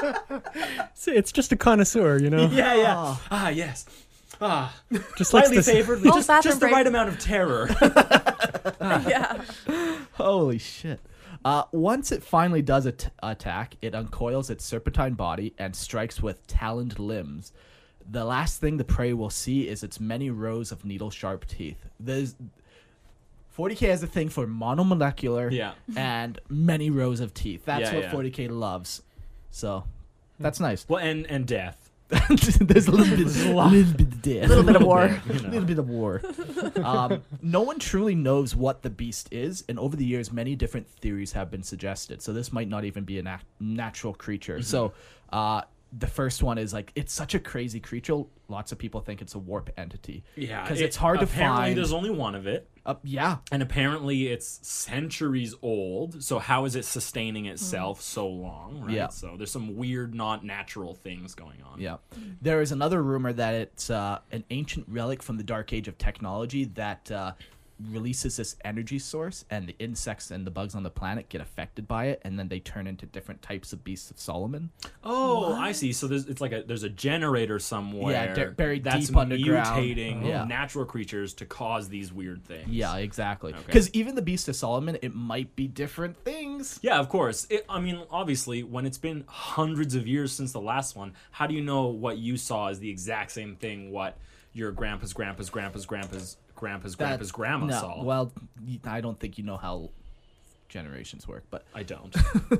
C: See, it's just a connoisseur, you know.
A: Yeah. Ah, yes. Ah,
C: Just like
A: slightly
C: this.
A: favored.
D: Oh,
A: Just
D: bathroom
A: the
D: break.
A: right amount of terror.
D: Yeah.
B: Holy shit. Once it finally does attack, it uncoils its serpentine body and strikes with taloned limbs. The last thing the prey will see is its many rows of needle-sharp teeth. 40K has a thing for monomolecular
A: Yeah.
B: and many rows of teeth. That's
A: Yeah,
B: what
A: yeah.
B: 40K loves. So, that's nice.
A: Well, and death.
B: There's a little bit of death.
D: A little bit of war.
A: You
B: A
A: know.
B: little bit of war. No one truly knows what the beast is, and over the years, many different theories have been suggested. So this might not even be a natural creature. So the first one is like, it's such a crazy creature. Lots of people think it's a warp entity.
A: Yeah,
B: because it's hard to
A: apparently
B: find.
A: There's only one of it,
B: Yeah,
A: and apparently it's centuries old. So how is it sustaining itself so long? Right?
B: Yeah.
A: So there's some weird, not natural things going on.
B: yeah. There is another rumor that it's an ancient relic from the dark age of technology that releases this energy source, and the insects and the bugs on the planet get affected by it, and then they turn into different types of beasts of Solomon.
A: Oh, I see. So there's a generator somewhere.
B: Yeah, buried
A: that's
B: deep underground.
A: mutating
B: Yeah.
A: natural creatures to cause these weird things.
B: Yeah, exactly.
A: Okay.
B: Because even the Beast of Solomon, it might be different things.
A: Yeah, of course. I mean, obviously, when it's been hundreds of years since the last one, how do you know what you saw is the exact same thing what your grandpa's grandma saw?
B: Well, I don't think you know how generations work, but
A: I don't.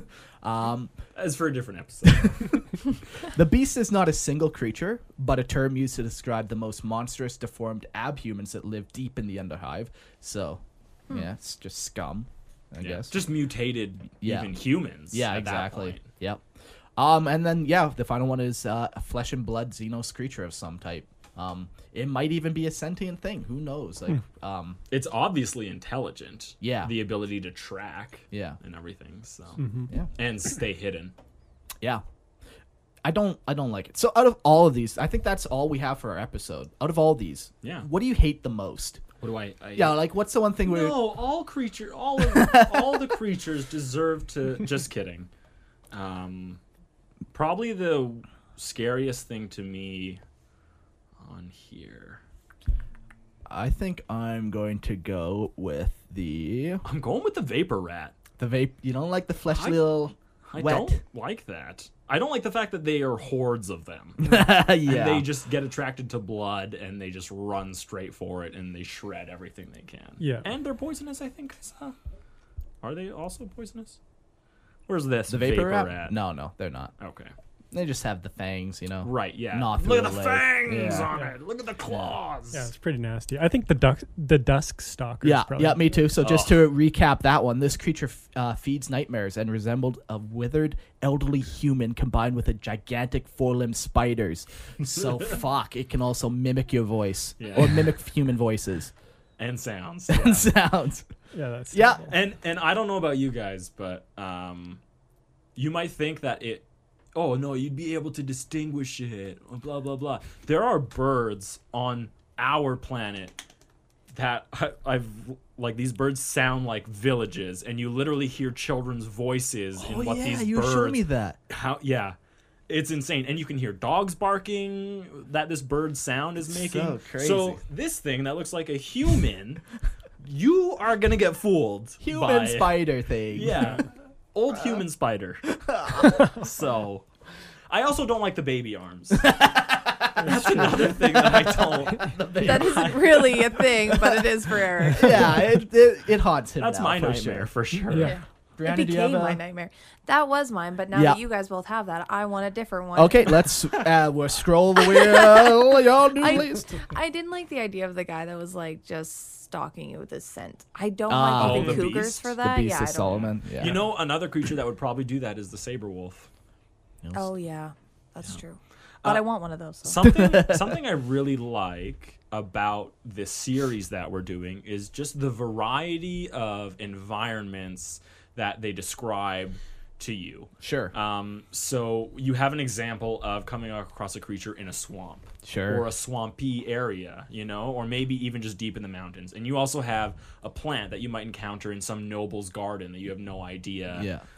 A: As for a different episode.
B: the Beast is not a single creature, but a term used to describe the most monstrous, deformed abhumans that live deep in the Underhive. So, yeah, it's just scum, I
A: Yeah,
B: guess.
A: just mutated
B: Yeah.
A: even humans.
B: Yeah,
A: at that
B: exactly.
A: point.
B: Yep. And then the final one is a flesh and blood Xenos creature of some type. It might even be a sentient thing. Who knows? Like,
A: It's obviously intelligent.
B: Yeah.
A: The ability to track.
B: Yeah.
A: And everything. So
B: yeah,
A: and stay hidden.
B: yeah. I don't like it. So out of all of these, I think that's all we have for our episode. Out of all these,
A: Yeah.
B: what do you hate the most?
A: What do I
B: Yeah, like what's the one thing where?
A: No, all the creatures deserve to. Just kidding. Probably the scariest thing to me on here.
B: I think I'm going to go with the
A: I'm going with the vapor rat.
B: vape. You don't like the fleshy
A: I-
B: little
A: I
B: wet.
A: don't like that. I don't like the fact that they are hordes of them.
B: Yeah.
A: And they just get attracted to blood and they just run straight for it and they shred everything they can.
C: Yeah.
A: And they're poisonous, I think. Are they also poisonous? Where's this
B: the vapor rat? No, they're not.
A: Okay.
B: They just have the fangs, you know.
A: Right, yeah.
B: Gnaw through
A: Look at
B: the
A: the
B: leg.
A: fangs
B: Yeah.
A: on it. Look at the claws.
C: Yeah, it's pretty nasty. I think the dusk stalker.
B: Yeah,
C: probably.
B: yeah, me too. So just to recap that one, this creature feeds nightmares and resembled a withered elderly human combined with a gigantic four-limbed spiders. So fuck, it can also mimic your voice or mimic human voices
A: And sounds.
B: and
A: Yeah.
B: sounds.
C: Yeah, that's
B: Yeah.
C: terrible.
A: And I don't know about you guys, but you might think that oh no, you'd be able to distinguish it, blah blah blah. There are birds on our planet that I've like these birds sound like villages, and you literally hear children's voices in what these
B: you
A: birds.
B: showed me that.
A: It's insane, and you can hear dogs barking that this bird sound is making.
B: So crazy.
A: So this thing that looks like a human, you are gonna get fooled.
B: Human
A: by,
B: spider thing.
A: Yeah, old human spider. So, I also don't like the baby arms. That's another thing that I don't.
D: That isn't really a thing, but it is for Eric.
B: Yeah, it haunts him.
A: That's
B: now,
A: my
B: for
A: nightmare
B: sure.
A: for sure.
C: Yeah.
B: Brianna,
D: It
B: do you have
D: became my
B: a...
D: nightmare. That was mine, but now
B: Yeah.
D: that you guys both have that, I want a different one.
B: Okay, let's we'll scroll the wheel. Y'all do list.
D: I didn't like the idea of the guy that was like just stalking you with his scent. I don't
B: Ah.
D: like
A: Oh,
D: even
A: the
D: cougars
A: beast?
D: for
B: The
D: that.
B: Beast
D: Yeah,
B: of
D: I don't.
B: Solomon. Yeah.
A: You know, another creature that would probably do that is the saber wolf.
D: Oh yeah, that's true. But I want one of those. So.
A: Something I really like about this series that we're doing is just the variety of environments that they describe to you.
B: Sure.
A: So you have an example of coming across a creature in a swamp.
B: Sure.
A: Or a swampy area, or maybe even just deep in the mountains. And you also have a plant that you might encounter in some noble's garden that you have no idea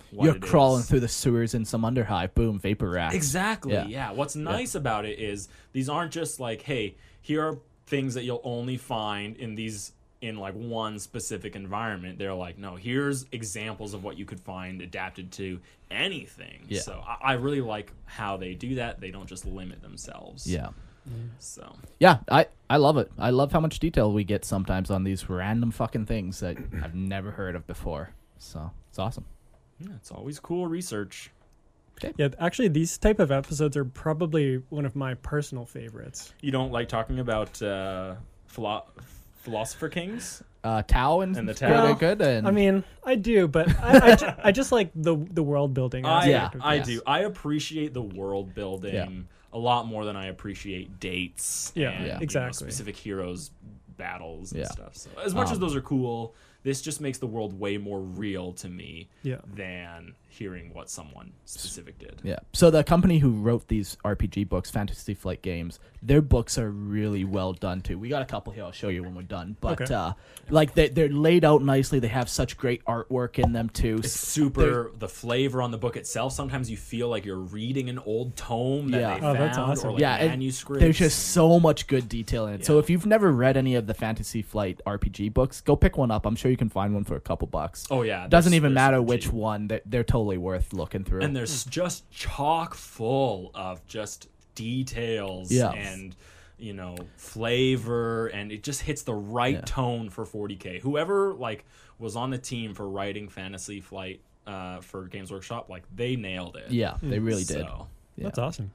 A: what
B: You're
A: it
B: crawling
A: is.
B: through the sewers in some underhive. Boom, vapor rats.
A: Exactly.
B: Yeah.
A: Yeah. What's nice about it is these aren't just like, hey, here are things that you'll only find in like one specific environment. They're like, no, here's examples of what you could find adapted to anything.
B: Yeah.
A: So I really like how they do that. They don't just limit themselves.
B: Yeah.
A: So
B: Yeah, I love it. I love how much detail we get sometimes on these random fucking things that I've never heard of before. So it's awesome.
A: yeah, it's always cool research.
C: Yeah, actually, these type of episodes are probably one of my personal favorites.
A: You don't like talking about philosopher kings?
B: Tao and
A: And the
B: good-
A: Tao.
B: good. And
C: I mean, I do, but I just like the world building.
B: Yeah.
C: aspect of
A: I
C: this.
A: do. I appreciate the world building
B: Yeah.
A: a lot more than I appreciate dates.
C: Yeah,
A: and,
B: yeah.
A: you know,
C: exactly.
A: specific heroes battles and
B: Yeah.
A: stuff. So as much as those are cool, this just makes the world way more real to me
C: Yeah.
A: than hearing what someone specific did.
B: yeah. So the company who wrote these RPG books, Fantasy Flight Games, their books are really well done too. We got a couple here. I'll show you when we're done. But
C: Okay.
B: like they're laid out nicely. They have such great artwork in them too.
A: It's super the flavor on the book itself. Sometimes you feel like you're reading an old tome that
B: Yeah.
A: they
C: Oh,
A: found
C: that's awesome.
A: or like
B: Yeah, and
A: manuscripts.
B: There's just so much good detail in it. So
A: Yeah.
B: if you've never read any of the Fantasy Flight RPG books, go pick one up. I'm sure you can find one for a couple bucks.
A: Oh yeah.
B: Doesn't
A: there's-
B: even
A: there's
B: matter
A: some
B: which
A: cheap.
B: one. They're totally worth looking through.
A: And there's just chock full of just details
B: Yeah.
A: and flavor, and it just hits the right
B: Yeah.
A: tone for 40K. Whoever like was on the team for writing Fantasy Flight for Games Workshop, like they nailed it.
B: Yeah, they really did.
A: So,
B: Yeah.
C: That's awesome.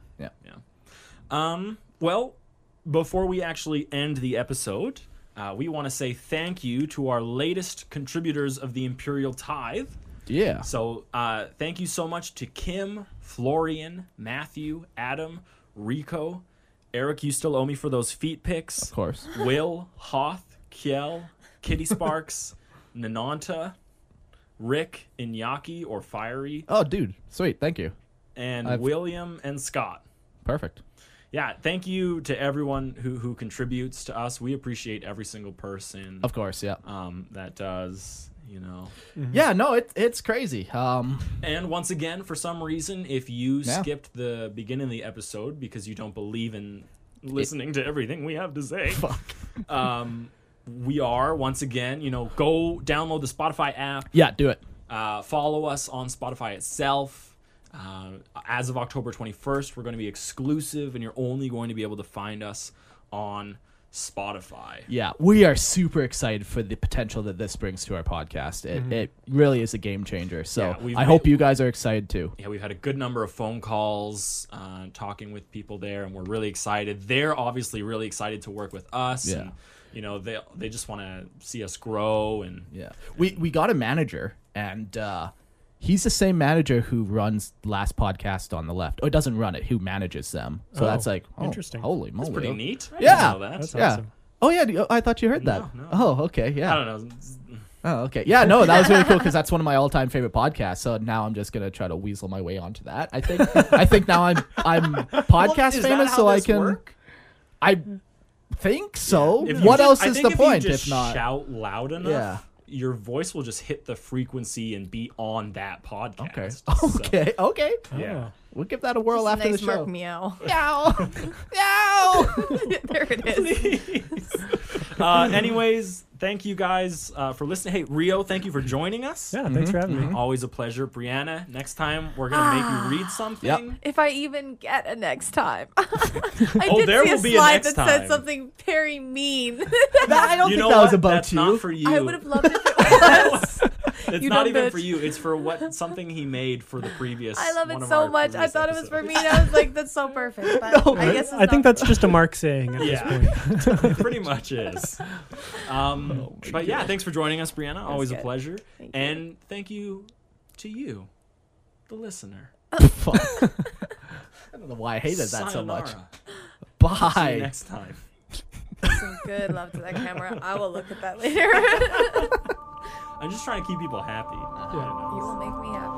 A: well, before we actually end the episode, we want to say thank you to our latest contributors of the Imperial Tithe.
B: Yeah.
A: So thank you so much to Kim, Florian, Matthew, Adam, Rico, Eric. You still owe me for those feet pics.
B: Of course.
A: Will, Hoth, Kiel, Kitty Sparks, Nananta, Rick, Inyaki or Fiery,
B: Oh, dude. Sweet. Thank you.
A: and
B: I've-
A: William and Scott.
B: Perfect.
A: Yeah, thank you to everyone who contributes to us. We appreciate every single person
B: Of course. Yeah.
A: that does.
B: Yeah. No, it's crazy.
A: And once again, for some reason, if you
B: Yeah.
A: skipped the beginning of the episode because you don't believe in listening to everything we have to say, we are, once again, go download the Spotify app,
B: Yeah. Do it.
A: follow us on Spotify itself. As of October 21st, we're going to be exclusive, and you're only going to be able to find us on Spotify.
B: Yeah, we are super excited for the potential that this brings to our podcast. It really is a game changer. So
A: Yeah, we've
B: I hope you guys are excited too.
A: Yeah, we've had a good number of phone calls, talking with people there, and we're really excited. They're obviously really excited to work with us.
B: Yeah.
A: And, they just want to see us grow. And
B: Yeah, we got a manager, and he's the same manager who runs Last Podcast on the Left. Oh, it doesn't run it. Who manages them? So
C: Oh,
B: that's like
C: interesting.
B: Holy moly,
A: it's pretty neat. I
B: Yeah.
A: didn't know that.
C: That's
B: Yeah.
C: awesome.
B: Oh yeah, I thought you heard that.
A: No.
B: Oh, okay,
A: I
B: yeah.
A: don't know.
B: Oh, okay. Yeah, no, that was really cool because that's one of my all-time favorite podcasts. So now I'm just gonna try to weasel my way onto that. I think now I'm podcast
A: Is that
B: famous,
A: how
B: so I
A: this
B: can.
A: work?
B: I think so.
A: If you
B: What
A: just-
B: else
A: I
B: is
A: think
B: the
A: if you
B: point
A: just
B: if not?
A: shout loud enough?
B: Yeah.
A: Your voice will just hit the frequency and be on that podcast.
B: Okay.
A: So,
B: Okay.
A: yeah.
B: We'll give that a whirl after
D: nice
B: the show.
D: Mark meow.
B: Meow. Meow.
D: There it is.
A: Anyways, thank you guys for listening. Hey, Rio, thank you for joining us.
C: Yeah, thanks for having me.
A: Always a pleasure. Brianna, next time we're going to make you read something.
B: Yep.
D: If I even get a next time. I
A: Oh,
D: did
A: there
D: see
A: will
D: a
A: be a
D: slide
A: next
D: that said
A: time.
D: something very mean.
B: I don't
A: You
B: think
A: know
B: that
A: what?
B: was about
A: That's
B: you.
A: not for you.
D: I would have loved it if it was.
A: It's
D: You
A: not
D: dumb
A: even
D: bitch.
A: for you. It's for something he made for the previous.
D: I love
A: one
D: it
A: of
D: so
A: our
D: much. I
A: previous
D: thought it was for
A: episodes.
D: me, and I was like, that's so perfect. But
B: No,
D: I guess it's
C: I think
D: not.
C: that's just a Mark saying at
A: Yeah.
C: this point.
A: It pretty much is. But yeah, thanks for joining us, Brianna. Always a
D: good.
A: pleasure.
D: Thank you.
A: And thank you to you, the listener.
B: Fuck. I don't know why I hated that so much.
A: Sayonara. See you
B: Bye.
A: next time.
D: Some good love to that camera. I will look at that later.
A: I'm just trying to keep people happy.
D: You will make me happy.